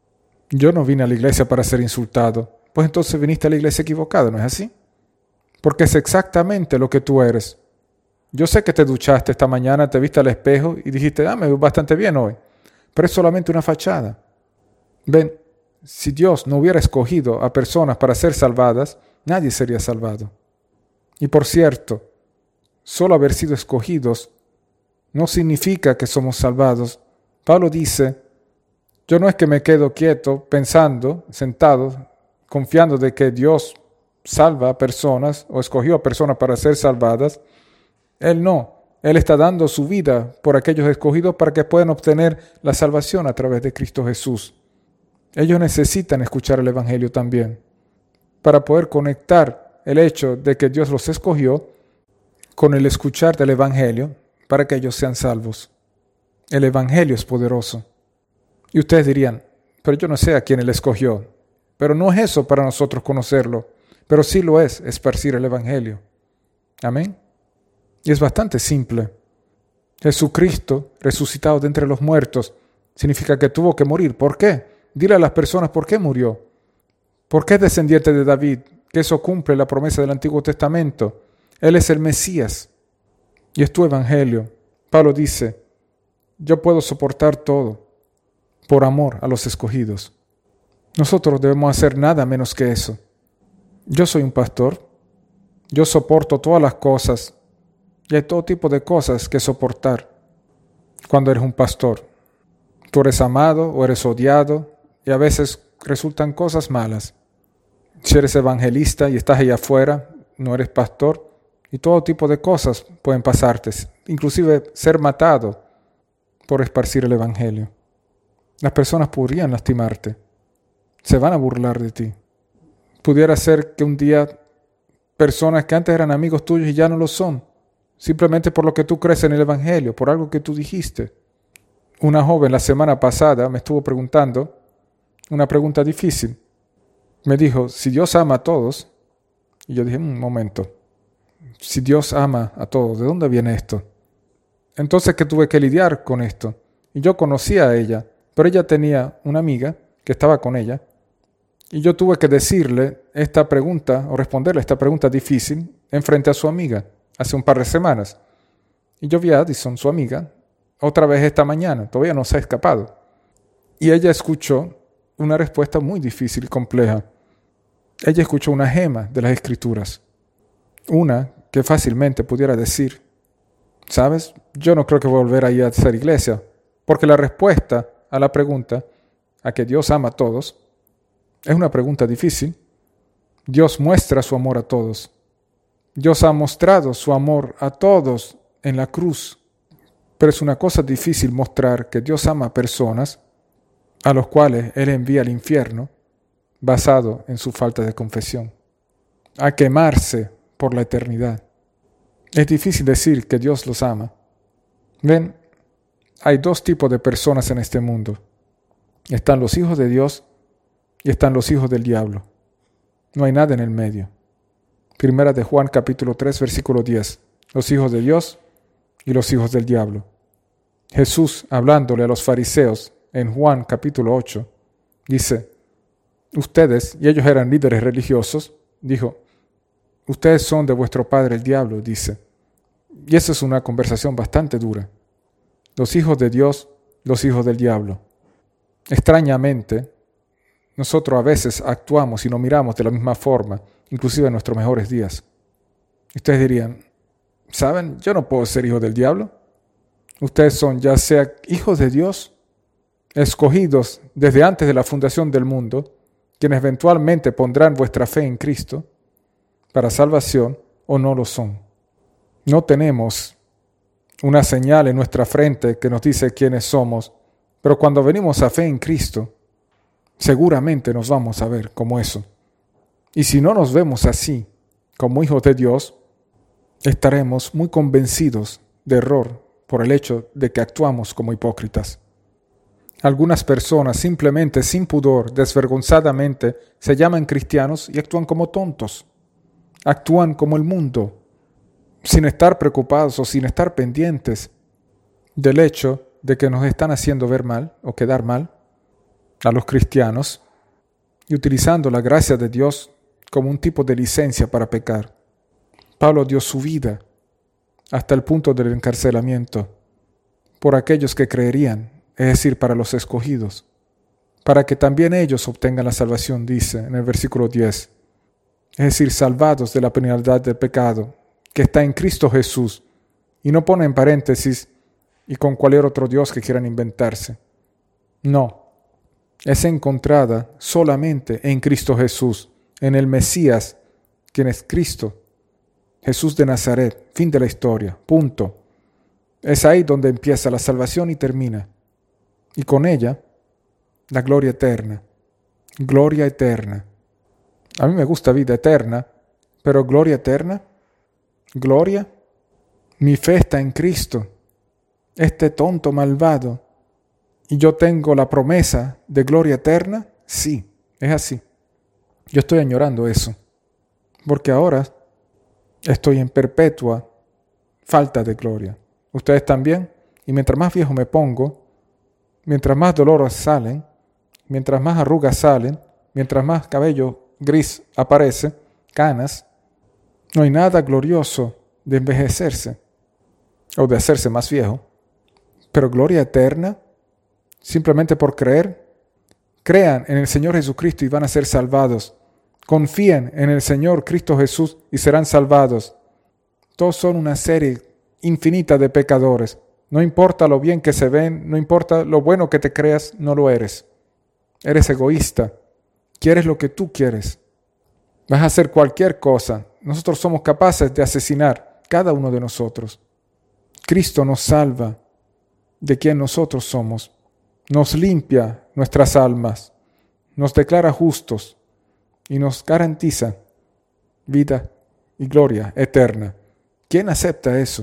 S1: Yo no vine a la iglesia para ser insultado. Pues entonces viniste a la iglesia equivocada, ¿no es así? Porque es exactamente lo que tú eres. Yo sé que te duchaste esta mañana, te viste al espejo y dijiste, ah, me veo bastante bien hoy. Pero es solamente una fachada. Ven, si Dios no hubiera escogido a personas para ser salvadas, nadie sería salvado. Y por cierto, solo haber sido escogidos no significa que somos salvados. Pablo dice, yo no es que me quedo quieto pensando, sentado, confiando de que Dios salva a personas o escogió a personas para ser salvadas. Él no. Él está dando su vida por aquellos escogidos para que puedan obtener la salvación a través de Cristo Jesús. Ellos necesitan escuchar el Evangelio también, para poder conectar el hecho de que Dios los escogió con el escuchar del Evangelio para que ellos sean salvos. El Evangelio es poderoso. Y ustedes dirían, pero yo no sé a quién Él escogió. Pero no es eso para nosotros conocerlo, pero sí lo es esparcir el Evangelio. Amén. Y es bastante simple. Jesucristo, resucitado de entre los muertos, significa que tuvo que morir. ¿Por qué? Dile a las personas por qué murió. ¿Por qué es descendiente de David? Que eso cumple la promesa del Antiguo Testamento. Él es el Mesías. Y es tu Evangelio. Pablo dice, yo puedo soportar todo por amor a los escogidos. Nosotros debemos hacer nada menos que eso. Yo soy un pastor. Yo soporto todas las cosas. Y hay todo tipo de cosas que soportar cuando eres un pastor. Tú eres amado o eres odiado y a veces resultan cosas malas. Si eres evangelista y estás allá afuera, no eres pastor, y todo tipo de cosas pueden pasarte, inclusive ser matado por esparcir el Evangelio. Las personas podrían lastimarte, se van a burlar de ti. Pudiera ser que un día personas que antes eran amigos tuyos y ya no lo son, simplemente por lo que tú crees en el Evangelio, por algo que tú dijiste. Una joven la semana pasada me estuvo preguntando una pregunta difícil. Me dijo, si Dios ama a todos, y yo dije, un momento, si Dios ama a todos, ¿de dónde viene esto? Entonces que tuve que lidiar con esto. Y yo conocía a ella, pero ella tenía una amiga que estaba con ella, y yo tuve que decirle esta pregunta, o responderle esta pregunta difícil, en frente a su amiga, hace un par de semanas. Y yo vi a Addison, su amiga, otra vez esta mañana, todavía no se ha escapado. Y ella escuchó una respuesta muy difícil y compleja. Ella escuchó una gema de las Escrituras, una que fácilmente pudiera decir, ¿sabes? Yo no creo que voy a volver a ir a hacer iglesia, porque la respuesta a la pregunta, a que Dios ama a todos, es una pregunta difícil. Dios muestra su amor a todos. Dios ha mostrado su amor a todos en la cruz. Pero es una cosa difícil mostrar que Dios ama a personas a los cuales Él envía al infierno basado en su falta de confesión, a quemarse por la eternidad. Es difícil decir que Dios los ama. Ven, hay dos tipos de personas en este mundo. Están los hijos de Dios y están los hijos del diablo. No hay nada en el medio. Primera de Juan capítulo tres versículo diez. Los hijos de Dios y los hijos del diablo. Jesús, hablándole a los fariseos en Juan capítulo ocho, dice, ustedes, y ellos eran líderes religiosos, dijo, ustedes son de vuestro padre el diablo, dice. Y esa es una conversación bastante dura. Los hijos de Dios, los hijos del diablo. Extrañamente, nosotros a veces actuamos y nos miramos de la misma forma, inclusive en nuestros mejores días. Ustedes dirían, ¿saben? Yo no puedo ser hijo del diablo. Ustedes son ya sea hijos de Dios, escogidos desde antes de la fundación del mundo, quienes eventualmente pondrán vuestra fe en Cristo para salvación, o no lo son. No tenemos una señal en nuestra frente que nos dice quiénes somos, pero cuando venimos a fe en Cristo, seguramente nos vamos a ver como eso. Y si no nos vemos así, como hijos de Dios, estaremos muy convencidos de error por el hecho de que actuamos como hipócritas. Algunas personas simplemente, sin pudor, desvergonzadamente, se llaman cristianos y actúan como tontos. Actúan como el mundo, sin estar preocupados o sin estar pendientes del hecho de que nos están haciendo ver mal o quedar mal a los cristianos y utilizando la gracia de Dios como un tipo de licencia para pecar. Pablo dio su vida hasta el punto del encarcelamiento por aquellos que creerían, es decir, para los escogidos, para que también ellos obtengan la salvación, dice en el versículo diez, es decir, salvados de la penalidad del pecado, que está en Cristo Jesús, y no pone en paréntesis, y con cualquier otro Dios que quieran inventarse. No, es encontrada solamente en Cristo Jesús, en el Mesías, quien es Cristo, Jesús de Nazaret, fin de la historia, punto. Es ahí donde empieza la salvación y termina. Y con ella, la gloria eterna. Gloria eterna. A mí me gusta vida eterna, pero gloria eterna, gloria. Mi fe está en Cristo, este tonto malvado, y yo tengo la promesa de gloria eterna. Sí, es así. Yo estoy añorando eso, porque ahora estoy en perpetua falta de gloria. Ustedes también, y mientras más viejo me pongo, mientras más dolores salen, mientras más arrugas salen, mientras más cabello gris aparece, canas, no hay nada glorioso de envejecerse o de hacerse más viejo. Pero gloria eterna, simplemente por creer, crean en el Señor Jesucristo y van a ser salvados. Confíen en el Señor Cristo Jesús y serán salvados. Todos son una serie infinita de pecadores. No importa lo bien que se ven, no importa lo bueno que te creas, no lo eres. Eres egoísta. Quieres lo que tú quieres. Vas a hacer cualquier cosa. Nosotros somos capaces de asesinar, cada uno de nosotros. Cristo nos salva de quien nosotros somos. Nos limpia nuestras almas. Nos declara justos. Y nos garantiza vida y gloria eterna. ¿Quién acepta eso?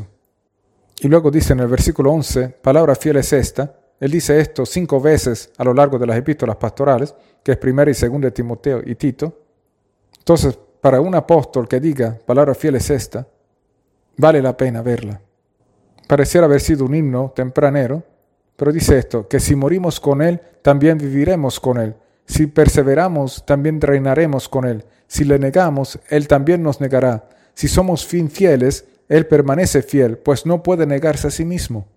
S1: Y luego dice en el versículo once, palabra fiel es esta. Él dice esto cinco veces a lo largo de las epístolas pastorales, que es primera y segunda de Timoteo y Tito. Entonces, para un apóstol que diga, palabra fiel es esta, vale la pena verla. Pareciera haber sido un himno tempranero, pero dice esto, que si morimos con Él, también viviremos con Él. Si perseveramos, también reinaremos con Él. Si le negamos, Él también nos negará. Si somos fin fieles, Él permanece fiel, pues no puede negarse a sí mismo.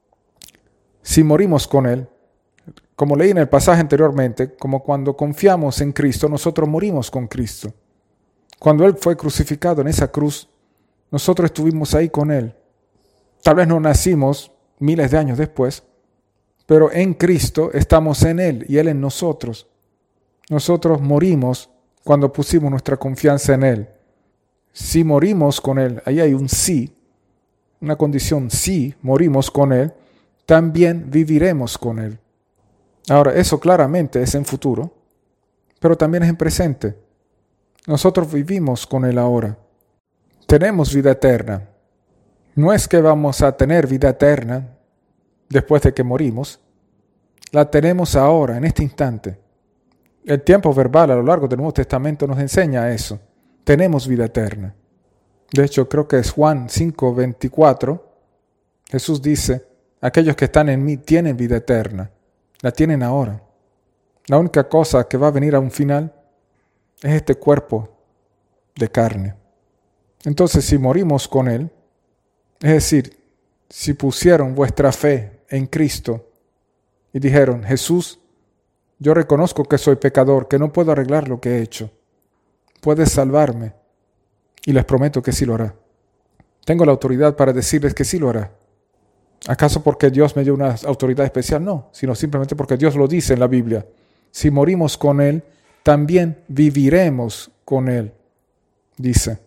S1: Si morimos con Él, como leí en el pasaje anteriormente, como cuando confiamos en Cristo, nosotros morimos con Cristo. Cuando Él fue crucificado en esa cruz, nosotros estuvimos ahí con Él. Tal vez no nacimos miles de años después, pero en Cristo estamos en Él y Él en nosotros. Nosotros morimos cuando pusimos nuestra confianza en Él. Si morimos con Él, ahí hay un sí, una condición, si morimos con Él, también viviremos con Él. Ahora, eso claramente es en futuro, pero también es en presente. Nosotros vivimos con Él ahora. Tenemos vida eterna. No es que vamos a tener vida eterna después de que morimos. La tenemos ahora, en este instante. El tiempo verbal a lo largo del Nuevo Testamento nos enseña eso. Tenemos vida eterna. De hecho, creo que es Juan cinco veinticuatro. Jesús dice, aquellos que están en mí tienen vida eterna. La tienen ahora. La única cosa que va a venir a un final es este cuerpo de carne. Entonces, si morimos con Él, es decir, si pusieron vuestra fe en Cristo y dijeron, Jesús, yo reconozco que soy pecador, que no puedo arreglar lo que he hecho. Puedes salvarme. Y les prometo que sí lo hará. Tengo la autoridad para decirles que sí lo hará. ¿Acaso porque Dios me dio una autoridad especial? No, sino simplemente porque Dios lo dice en la Biblia. Si morimos con Él, también viviremos con Él, dice.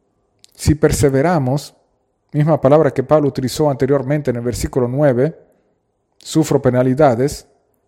S1: Si perseveramos, misma palabra que Pablo utilizó anteriormente en el versículo nueve, sufro penalidades.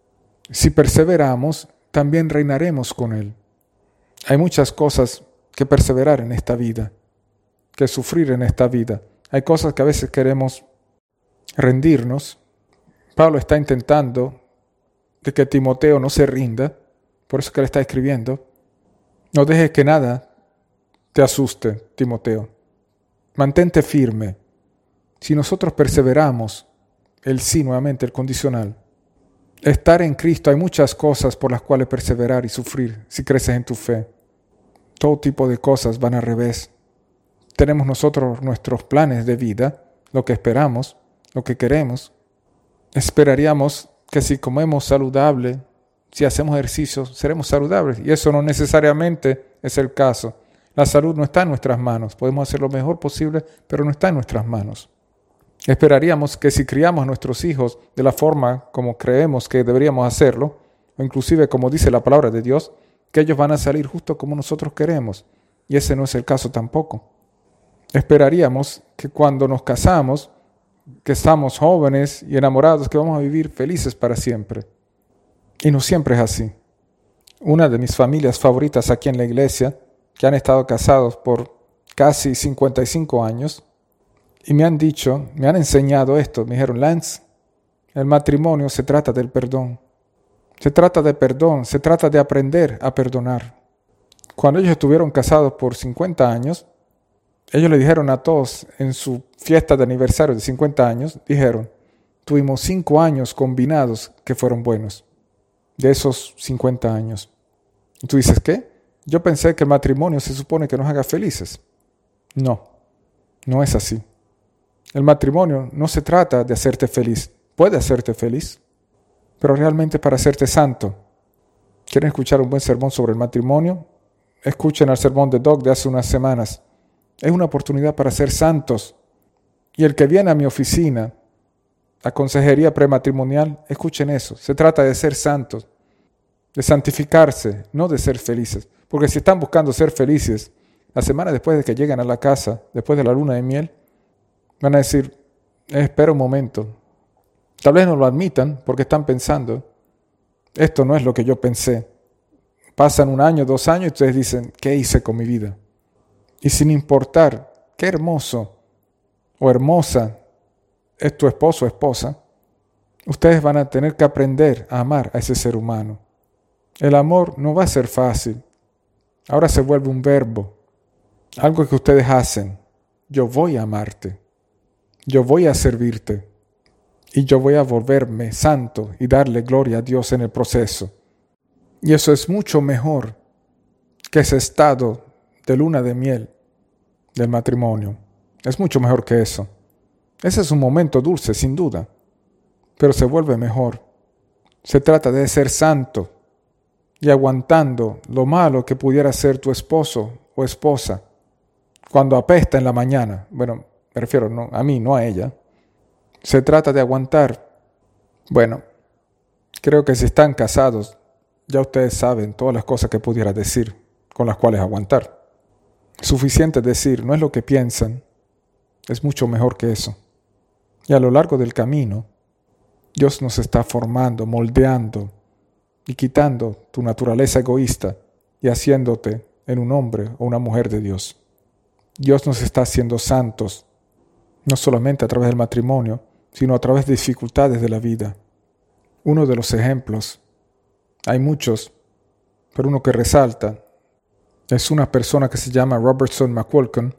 S1: Si perseveramos, también reinaremos con Él. Hay muchas cosas que perseverar en esta vida, que sufrir en esta vida. Hay cosas que a veces queremos rendirnos. Pablo está intentando de que Timoteo no se rinda, por eso que le está escribiendo. No dejes que nada te asuste, Timoteo. Mantente firme. Si nosotros perseveramos, el sí nuevamente, el condicional. Estar en Cristo, hay muchas cosas por las cuales perseverar y sufrir si creces en tu fe. Todo tipo de cosas van al revés. Tenemos nosotros nuestros planes de vida, lo que esperamos, lo que queremos. Esperaríamos que si comemos saludable, si hacemos ejercicios, seremos saludables. Y eso no necesariamente es el caso. La salud no está en nuestras manos. Podemos hacer lo mejor posible, pero no está en nuestras manos. Esperaríamos que si criamos a nuestros hijos de la forma como creemos que deberíamos hacerlo, o inclusive como dice la palabra de Dios, que ellos van a salir justo como nosotros queremos. y ese no es el caso tampoco. Esperaríamos que cuando nos casamos, que estamos jóvenes y enamorados, que vamos a vivir felices para siempre. Y no siempre es así. Una de mis familias favoritas aquí en la iglesia, que han estado casados por casi cincuenta y cinco años, y me han dicho, me han enseñado esto, me dijeron, Lance, el matrimonio se trata del perdón. Se trata de perdón, se trata de aprender a perdonar. Cuando ellos estuvieron casados por cincuenta años, ellos le dijeron a todos en su fiesta de aniversario de cincuenta años, dijeron, tuvimos cinco años combinados que fueron buenos, de esos cincuenta años. Y tú dices, ¿qué? Yo pensé que el matrimonio se supone que nos haga felices. No, no es así. El matrimonio no se trata de hacerte feliz. Puede hacerte feliz, pero realmente para hacerte santo. ¿Quieren escuchar un buen sermón sobre el matrimonio? Escuchen el sermón de Doug de hace unas semanas. Es una oportunidad para ser santos. Y el que viene a mi oficina, a consejería prematrimonial, escuchen eso. Se trata de ser santos, de santificarse, no de ser felices. Porque si están buscando ser felices, la semana después de que lleguen a la casa, después de la luna de miel, van a decir, eh, espera un momento. Tal vez no lo admitan porque están pensando, esto no es lo que yo pensé. Pasan un año, dos años y ustedes dicen, ¿qué hice con mi vida? Y sin importar qué hermoso o hermosa es tu esposo o esposa, ustedes van a tener que aprender a amar a ese ser humano. El amor no va a ser fácil. Ahora se vuelve un verbo, algo que ustedes hacen. Yo voy a amarte, yo voy a servirte y yo voy a volverme santo y darle gloria a Dios en el proceso. Y eso es mucho mejor que ese estado de luna de miel del matrimonio. Es mucho mejor que eso. Ese es un momento dulce, sin duda, pero se vuelve mejor. Se trata de ser santo y aguantando lo malo que pudiera ser tu esposo o esposa cuando apesta en la mañana. Bueno, me refiero no, a mí, no a ella. Se trata de aguantar. Bueno, creo que si están casados, ya ustedes saben todas las cosas que pudiera decir con las cuales aguantar. Suficiente decir, no es lo que piensan, es mucho mejor que eso. Y a lo largo del camino, Dios nos está formando, moldeando y quitando tu naturaleza egoísta y haciéndote en un hombre o una mujer de Dios. Dios nos está haciendo santos, no solamente a través del matrimonio, sino a través de dificultades de la vida. Uno de los ejemplos, hay muchos, pero uno que resalta, es una persona que se llama Robertson McQuilkin.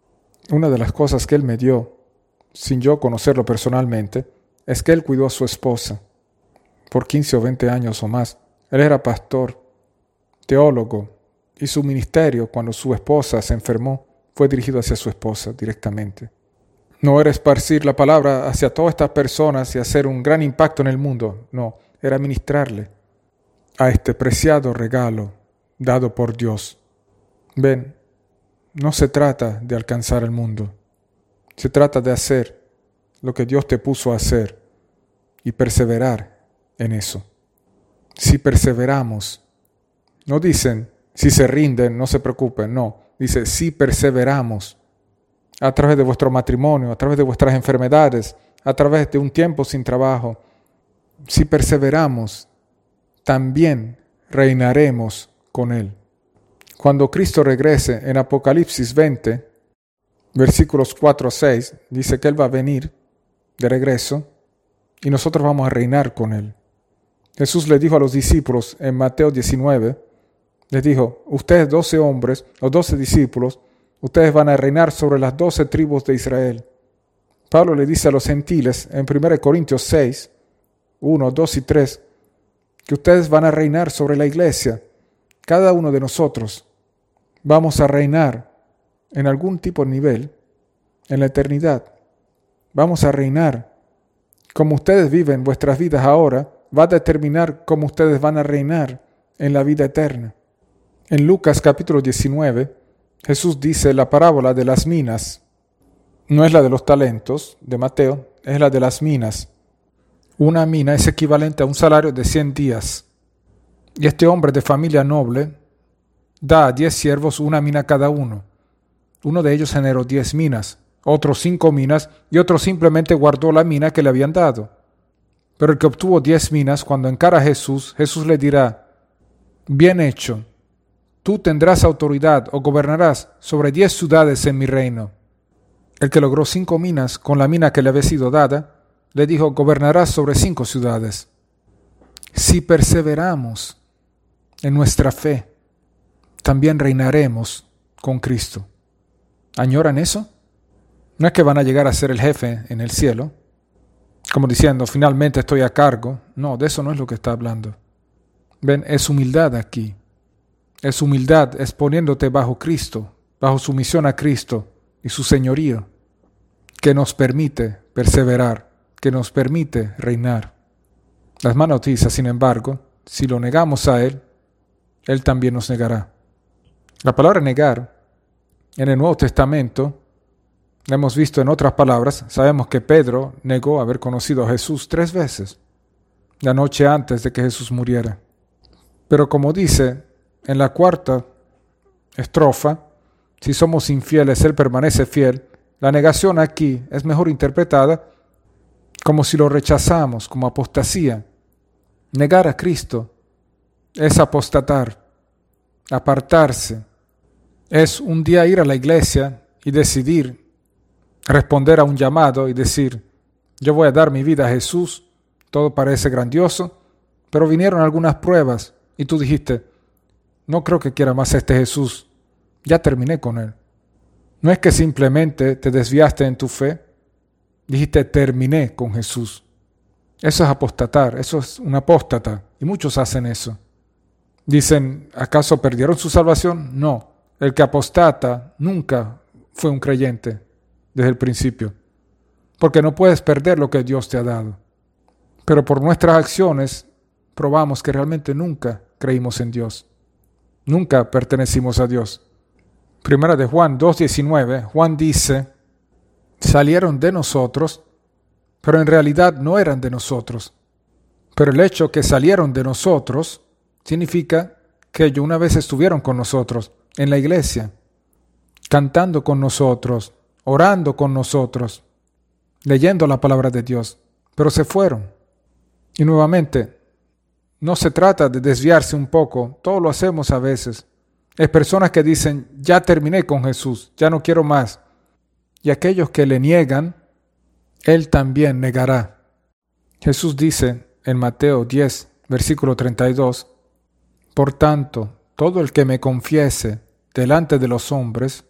S1: Una de las cosas que él me dio, sin yo conocerlo personalmente, es que él cuidó a su esposa por quince o veinte años o más. Él era pastor, teólogo, y su ministerio, cuando su esposa se enfermó, fue dirigido hacia su esposa directamente. No era esparcir la palabra hacia todas estas personas y hacer un gran impacto en el mundo. No, era ministrarle a este preciado regalo dado por Dios. Ven, no se trata de alcanzar el mundo. Se trata de hacer lo que Dios te puso a hacer y perseverar en eso. Si perseveramos, no dicen, si se rinden, no se preocupen, no. Dice, si perseveramos a través de vuestro matrimonio, a través de vuestras enfermedades, a través de un tiempo sin trabajo, si perseveramos, también reinaremos con Él. Cuando Cristo regrese en Apocalipsis veinte, versículos cuatro a seis, dice que Él va a venir de regreso y nosotros vamos a reinar con Él. Jesús le dijo a los discípulos en Mateo diecinueve, les dijo, ustedes doce hombres, los doce discípulos, ustedes van a reinar sobre las doce tribus de Israel. Pablo le dice a los gentiles en primera Corintios seis, uno, dos y tres, que ustedes van a reinar sobre la iglesia. Cada uno de nosotros vamos a reinar en algún tipo de nivel en la eternidad. Vamos a reinar. Como ustedes viven vuestras vidas ahora, va a determinar cómo ustedes van a reinar en la vida eterna. En Lucas capítulo diecinueve, Jesús dice la parábola de las minas. No es la de los talentos de Mateo, es la de las minas. Una mina es equivalente a un salario de cien días. Y este hombre de familia noble da a diez siervos una mina cada uno. Uno de ellos generó diez minas, otros cinco minas, y otro simplemente guardó la mina que le habían dado. Pero el que obtuvo diez minas, cuando encara a Jesús, Jesús le dirá: bien hecho, tú tendrás autoridad o gobernarás sobre diez ciudades en mi reino. El que logró cinco minas con la mina que le había sido dada, le dijo: gobernarás sobre cinco ciudades. Si perseveramos en nuestra fe, también reinaremos con Cristo. ¿Añoran eso? No es que van a llegar a ser el jefe en el cielo, como diciendo, finalmente estoy a cargo. No, de eso no es lo que está hablando. Ven, es humildad aquí. Es humildad, es poniéndote bajo Cristo, bajo sumisión a Cristo y su señorío, que nos permite perseverar, que nos permite reinar. Las malas noticias, sin embargo, si lo negamos a Él, Él también nos negará. La palabra negar, en el Nuevo Testamento, la hemos visto en otras palabras. Sabemos que Pedro negó haber conocido a Jesús tres veces, la noche antes de que Jesús muriera. Pero como dice en la cuarta estrofa, si somos infieles, Él permanece fiel. La negación aquí es mejor interpretada como si lo rechazamos, como apostasía. Negar a Cristo es apostatar, apartarse. Es un día ir a la iglesia y decidir responder a un llamado y decir: yo voy a dar mi vida a Jesús, todo parece grandioso, pero vinieron algunas pruebas y tú dijiste: no creo que quiera más a este Jesús, ya terminé con él. No es que simplemente te desviaste en tu fe, dijiste: terminé con Jesús. Eso es apostatar, eso es un apóstata, y muchos hacen eso. Dicen: ¿acaso perdieron su salvación? No, el que apostata nunca fue un creyente desde el principio, porque no puedes perder lo que Dios te ha dado. Pero por nuestras acciones probamos que realmente nunca creímos en Dios, nunca pertenecimos a Dios. Primera de Juan dos diecinueve, Juan dice: salieron de nosotros, pero en realidad no eran de nosotros. Pero el hecho que salieron de nosotros significa que ellos una vez estuvieron con nosotros en la iglesia, cantando con nosotros, orando con nosotros, leyendo la palabra de Dios, pero se fueron. Y nuevamente, no se trata de desviarse un poco, todo lo hacemos a veces. Es personas que dicen: ya terminé con Jesús, ya no quiero más. Y aquellos que le niegan, Él también negará. Jesús dice en Mateo diez, versículo treinta y dos, por tanto, todo el que me confiese delante de los hombres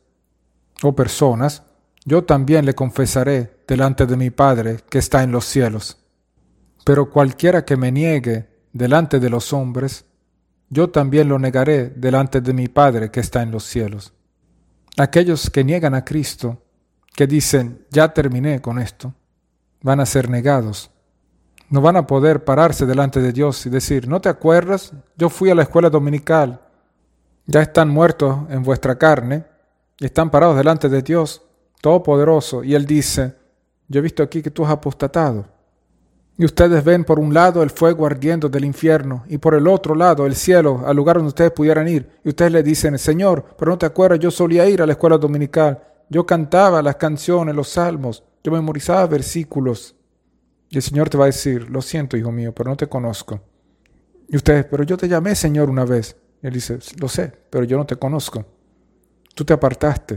S1: o personas, yo también le confesaré delante de mi Padre que está en los cielos. Pero cualquiera que me niegue delante de los hombres, yo también lo negaré delante de mi Padre que está en los cielos. Aquellos que niegan a Cristo, que dicen: ya terminé con esto, van a ser negados. No van a poder pararse delante de Dios y decir: ¿no te acuerdas? Yo fui a la escuela dominical. Ya están muertos en vuestra carne y están parados delante de Dios Todopoderoso. Y Él dice: yo he visto aquí que tú has apostatado. Y ustedes ven por un lado el fuego ardiendo del infierno y por el otro lado el cielo, al lugar donde ustedes pudieran ir. Y ustedes le dicen: Señor, pero no te acuerdas, yo solía ir a la escuela dominical. Yo cantaba las canciones, los salmos, yo memorizaba versículos. Y el Señor te va a decir: lo siento, hijo mío, pero no te conozco. Y ustedes: pero yo te llamé Señor una vez. Y Él dice: lo sé, pero yo no te conozco. Tú te apartaste.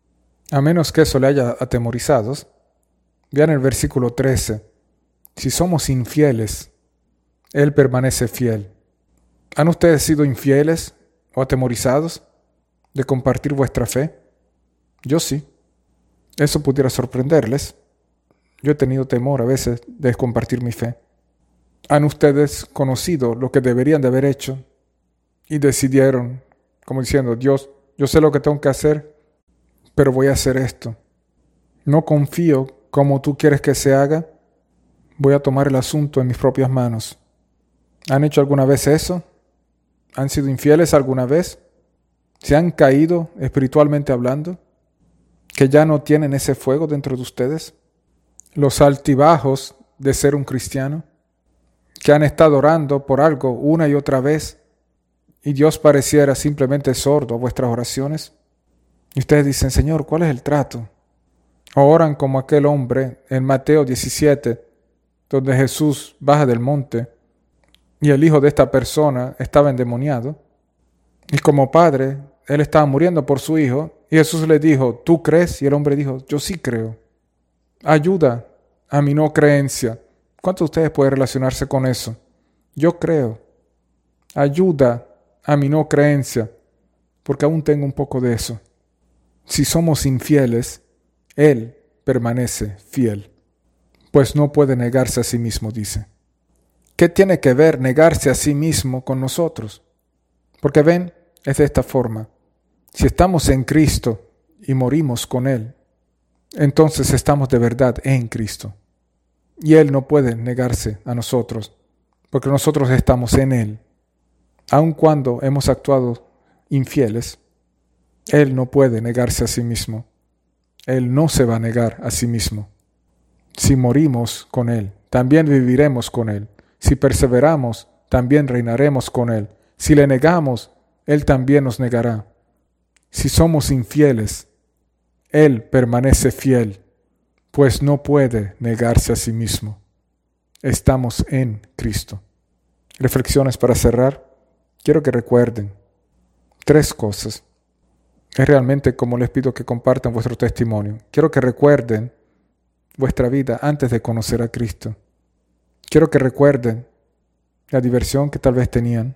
S1: A menos que eso le haya atemorizado, vean el versículo trece. Si somos infieles, Él permanece fiel. ¿Han ustedes sido infieles o atemorizados de compartir vuestra fe? Yo sí. Eso pudiera sorprenderles. Yo he tenido temor a veces de compartir mi fe. ¿Han ustedes conocido lo que deberían de haber hecho y decidieron, como diciendo: Dios, yo sé lo que tengo que hacer, pero voy a hacer esto? No confío como tú quieres que se haga, voy a tomar el asunto en mis propias manos. ¿Han hecho alguna vez eso? ¿Han sido infieles alguna vez? ¿Se han caído espiritualmente hablando? ¿Que ya no tienen ese fuego dentro de ustedes? Los altibajos de ser un cristiano, que han estado orando por algo una y otra vez y Dios pareciera simplemente sordo a vuestras oraciones? Y ustedes dicen, Señor, ¿cuál es el trato? O oran como aquel hombre en Mateo diecisiete, donde Jesús baja del monte y el hijo de esta persona estaba endemoniado. Y como padre, él estaba muriendo por su hijo y Jesús le dijo, ¿tú crees? Y el hombre dijo, yo sí creo. Ayuda a mi no creencia. ¿Cuántos de ustedes pueden relacionarse con eso? Yo creo. Ayuda a mi no creencia, porque aún tengo un poco de eso. Si somos infieles, Él permanece fiel, pues no puede negarse a sí mismo, dice. ¿Qué tiene que ver negarse a sí mismo con nosotros? Porque ven, es de esta forma. Si estamos en Cristo y morimos con Él, entonces estamos de verdad en Cristo. Y Él no puede negarse a nosotros, porque nosotros estamos en Él. Aun cuando hemos actuado infieles, Él no puede negarse a sí mismo. Él no se va a negar a sí mismo. Si morimos con Él, también viviremos con Él. Si perseveramos, también reinaremos con Él. Si le negamos, Él también nos negará. Si somos infieles, Él permanece fiel, pues no puede negarse a sí mismo. Estamos en Cristo. Reflexiones para cerrar. Quiero que recuerden tres cosas. Es realmente como les pido que compartan vuestro testimonio. Quiero que recuerden vuestra vida antes de conocer a Cristo. Quiero que recuerden la diversión que tal vez tenían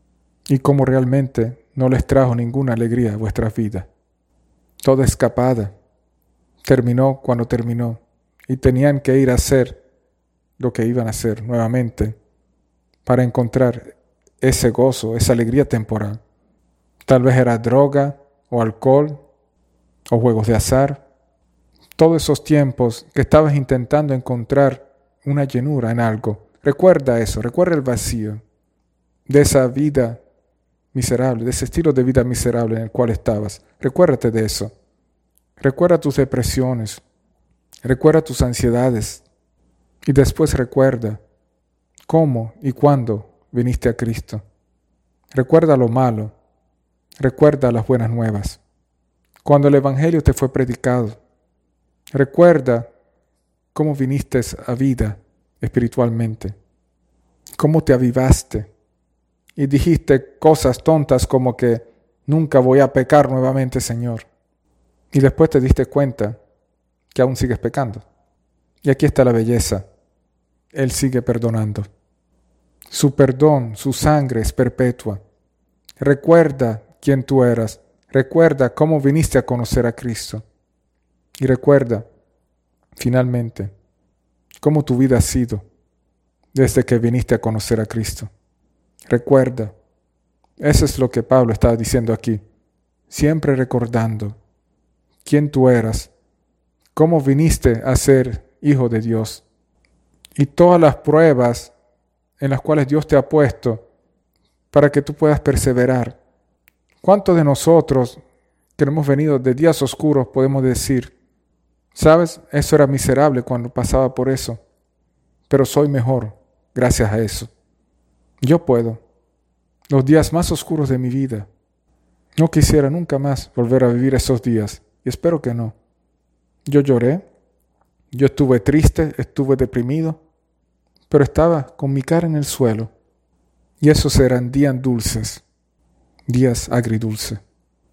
S1: y cómo realmente no les trajo ninguna alegría a vuestras vidas. Toda escapada terminó cuando terminó y tenían que ir a hacer lo que iban a hacer nuevamente para encontrar ese gozo, esa alegría temporal. Tal vez era droga o alcohol o juegos de azar. Todos esos tiempos que estabas intentando encontrar una llenura en algo. Recuerda eso, recuerda el vacío de esa vida miserable, de ese estilo de vida miserable en el cual estabas. Recuérdate de eso. Recuerda tus depresiones. Recuerda tus ansiedades. Y después recuerda cómo y cuándo viniste a Cristo. Recuerda lo malo. Recuerda las buenas nuevas. Cuando el Evangelio te fue predicado. Recuerda cómo viniste a vida espiritualmente. Cómo te avivaste. Y dijiste cosas tontas como que nunca voy a pecar nuevamente, Señor. Y después te diste cuenta que aún sigues pecando. Y aquí está la belleza. Él sigue perdonando. Su perdón, su sangre es perpetua. Recuerda quién tú eras. Recuerda cómo viniste a conocer a Cristo. Y recuerda, finalmente, cómo tu vida ha sido desde que viniste a conocer a Cristo. Recuerda, eso es lo que Pablo estaba diciendo aquí. Siempre recordando quién tú eras, cómo viniste a ser hijo de Dios y todas las pruebas en las cuales Dios te ha puesto para que tú puedas perseverar. ¿Cuántos de nosotros que hemos venido de días oscuros podemos decir, sabes, eso era miserable cuando pasaba por eso, pero soy mejor gracias a eso? Yo puedo. Los días más oscuros de mi vida, no quisiera nunca más volver a vivir esos días, y espero que no. Yo lloré, yo estuve triste, estuve deprimido, pero estaba con mi cara en el suelo, y esos eran días dulces, días agridulces.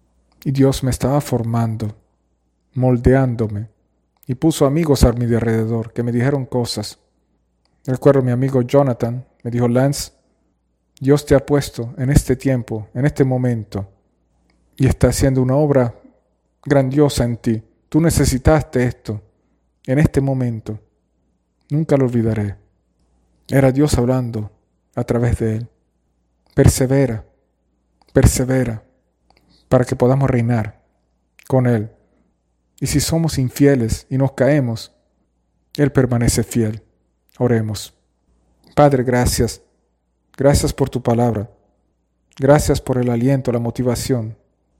S1: Y Dios me estaba formando, moldeándome, y puso amigos a mi alrededor que me dijeron cosas. Recuerdo a mi amigo Jonathan, me dijo, Lance, Dios te ha puesto en este tiempo, en este momento, y está haciendo una obra grandiosa en ti. Tú necesitaste esto, en este momento. Nunca lo olvidaré. Era Dios hablando a través de él. Persevera, persevera, para que podamos reinar con Él. Y si somos infieles y nos caemos, Él permanece fiel. Oremos. Padre, gracias. Gracias por tu palabra. Gracias por el aliento, la motivación.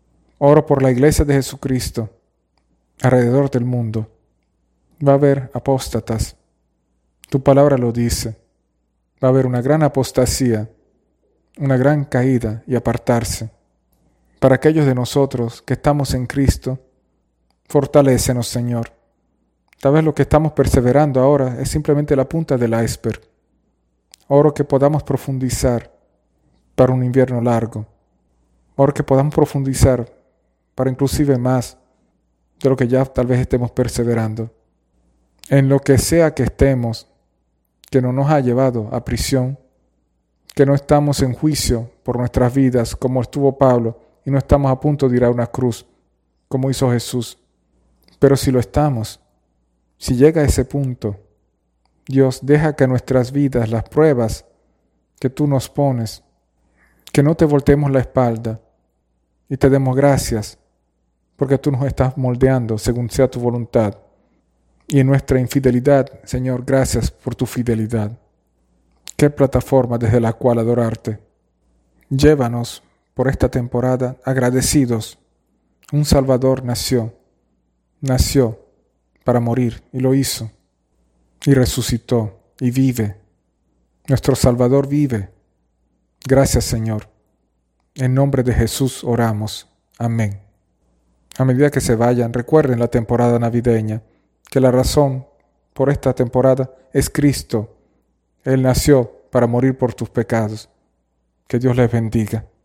S1: Oro por la iglesia de Jesucristo alrededor del mundo. Va a haber apóstatas. Tu palabra lo dice. Va a haber una gran apostasía una gran caída y apartarse. Para aquellos de nosotros que estamos en Cristo, fortalécenos, Señor. Tal vez lo que estamos perseverando ahora es simplemente la punta del iceberg. Oro que podamos profundizar para un invierno largo. Oro que podamos profundizar para inclusive más de lo que ya tal vez estemos perseverando. En lo que sea que estemos, que no nos ha llevado a prisión, que no estamos en juicio por nuestras vidas como estuvo Pablo y no estamos a punto de ir a una cruz como hizo Jesús. Pero si lo estamos, si llega a ese punto, Dios, deja que nuestras vidas, las pruebas que tú nos pones, que no te volteemos la espalda y te demos gracias porque tú nos estás moldeando según sea tu voluntad. Y en nuestra infidelidad, Señor, gracias por tu fidelidad. Qué plataforma desde la cual adorarte. Llévanos por esta temporada agradecidos. Un Salvador nació, nació para morir y lo hizo. Y resucitó y vive. Nuestro Salvador vive. Gracias, Señor. En nombre de Jesús oramos. Amén. A medida que se vayan, recuerden la temporada navideña, que la razón por esta temporada es Cristo. Él nació para morir por tus pecados. Que Dios les bendiga.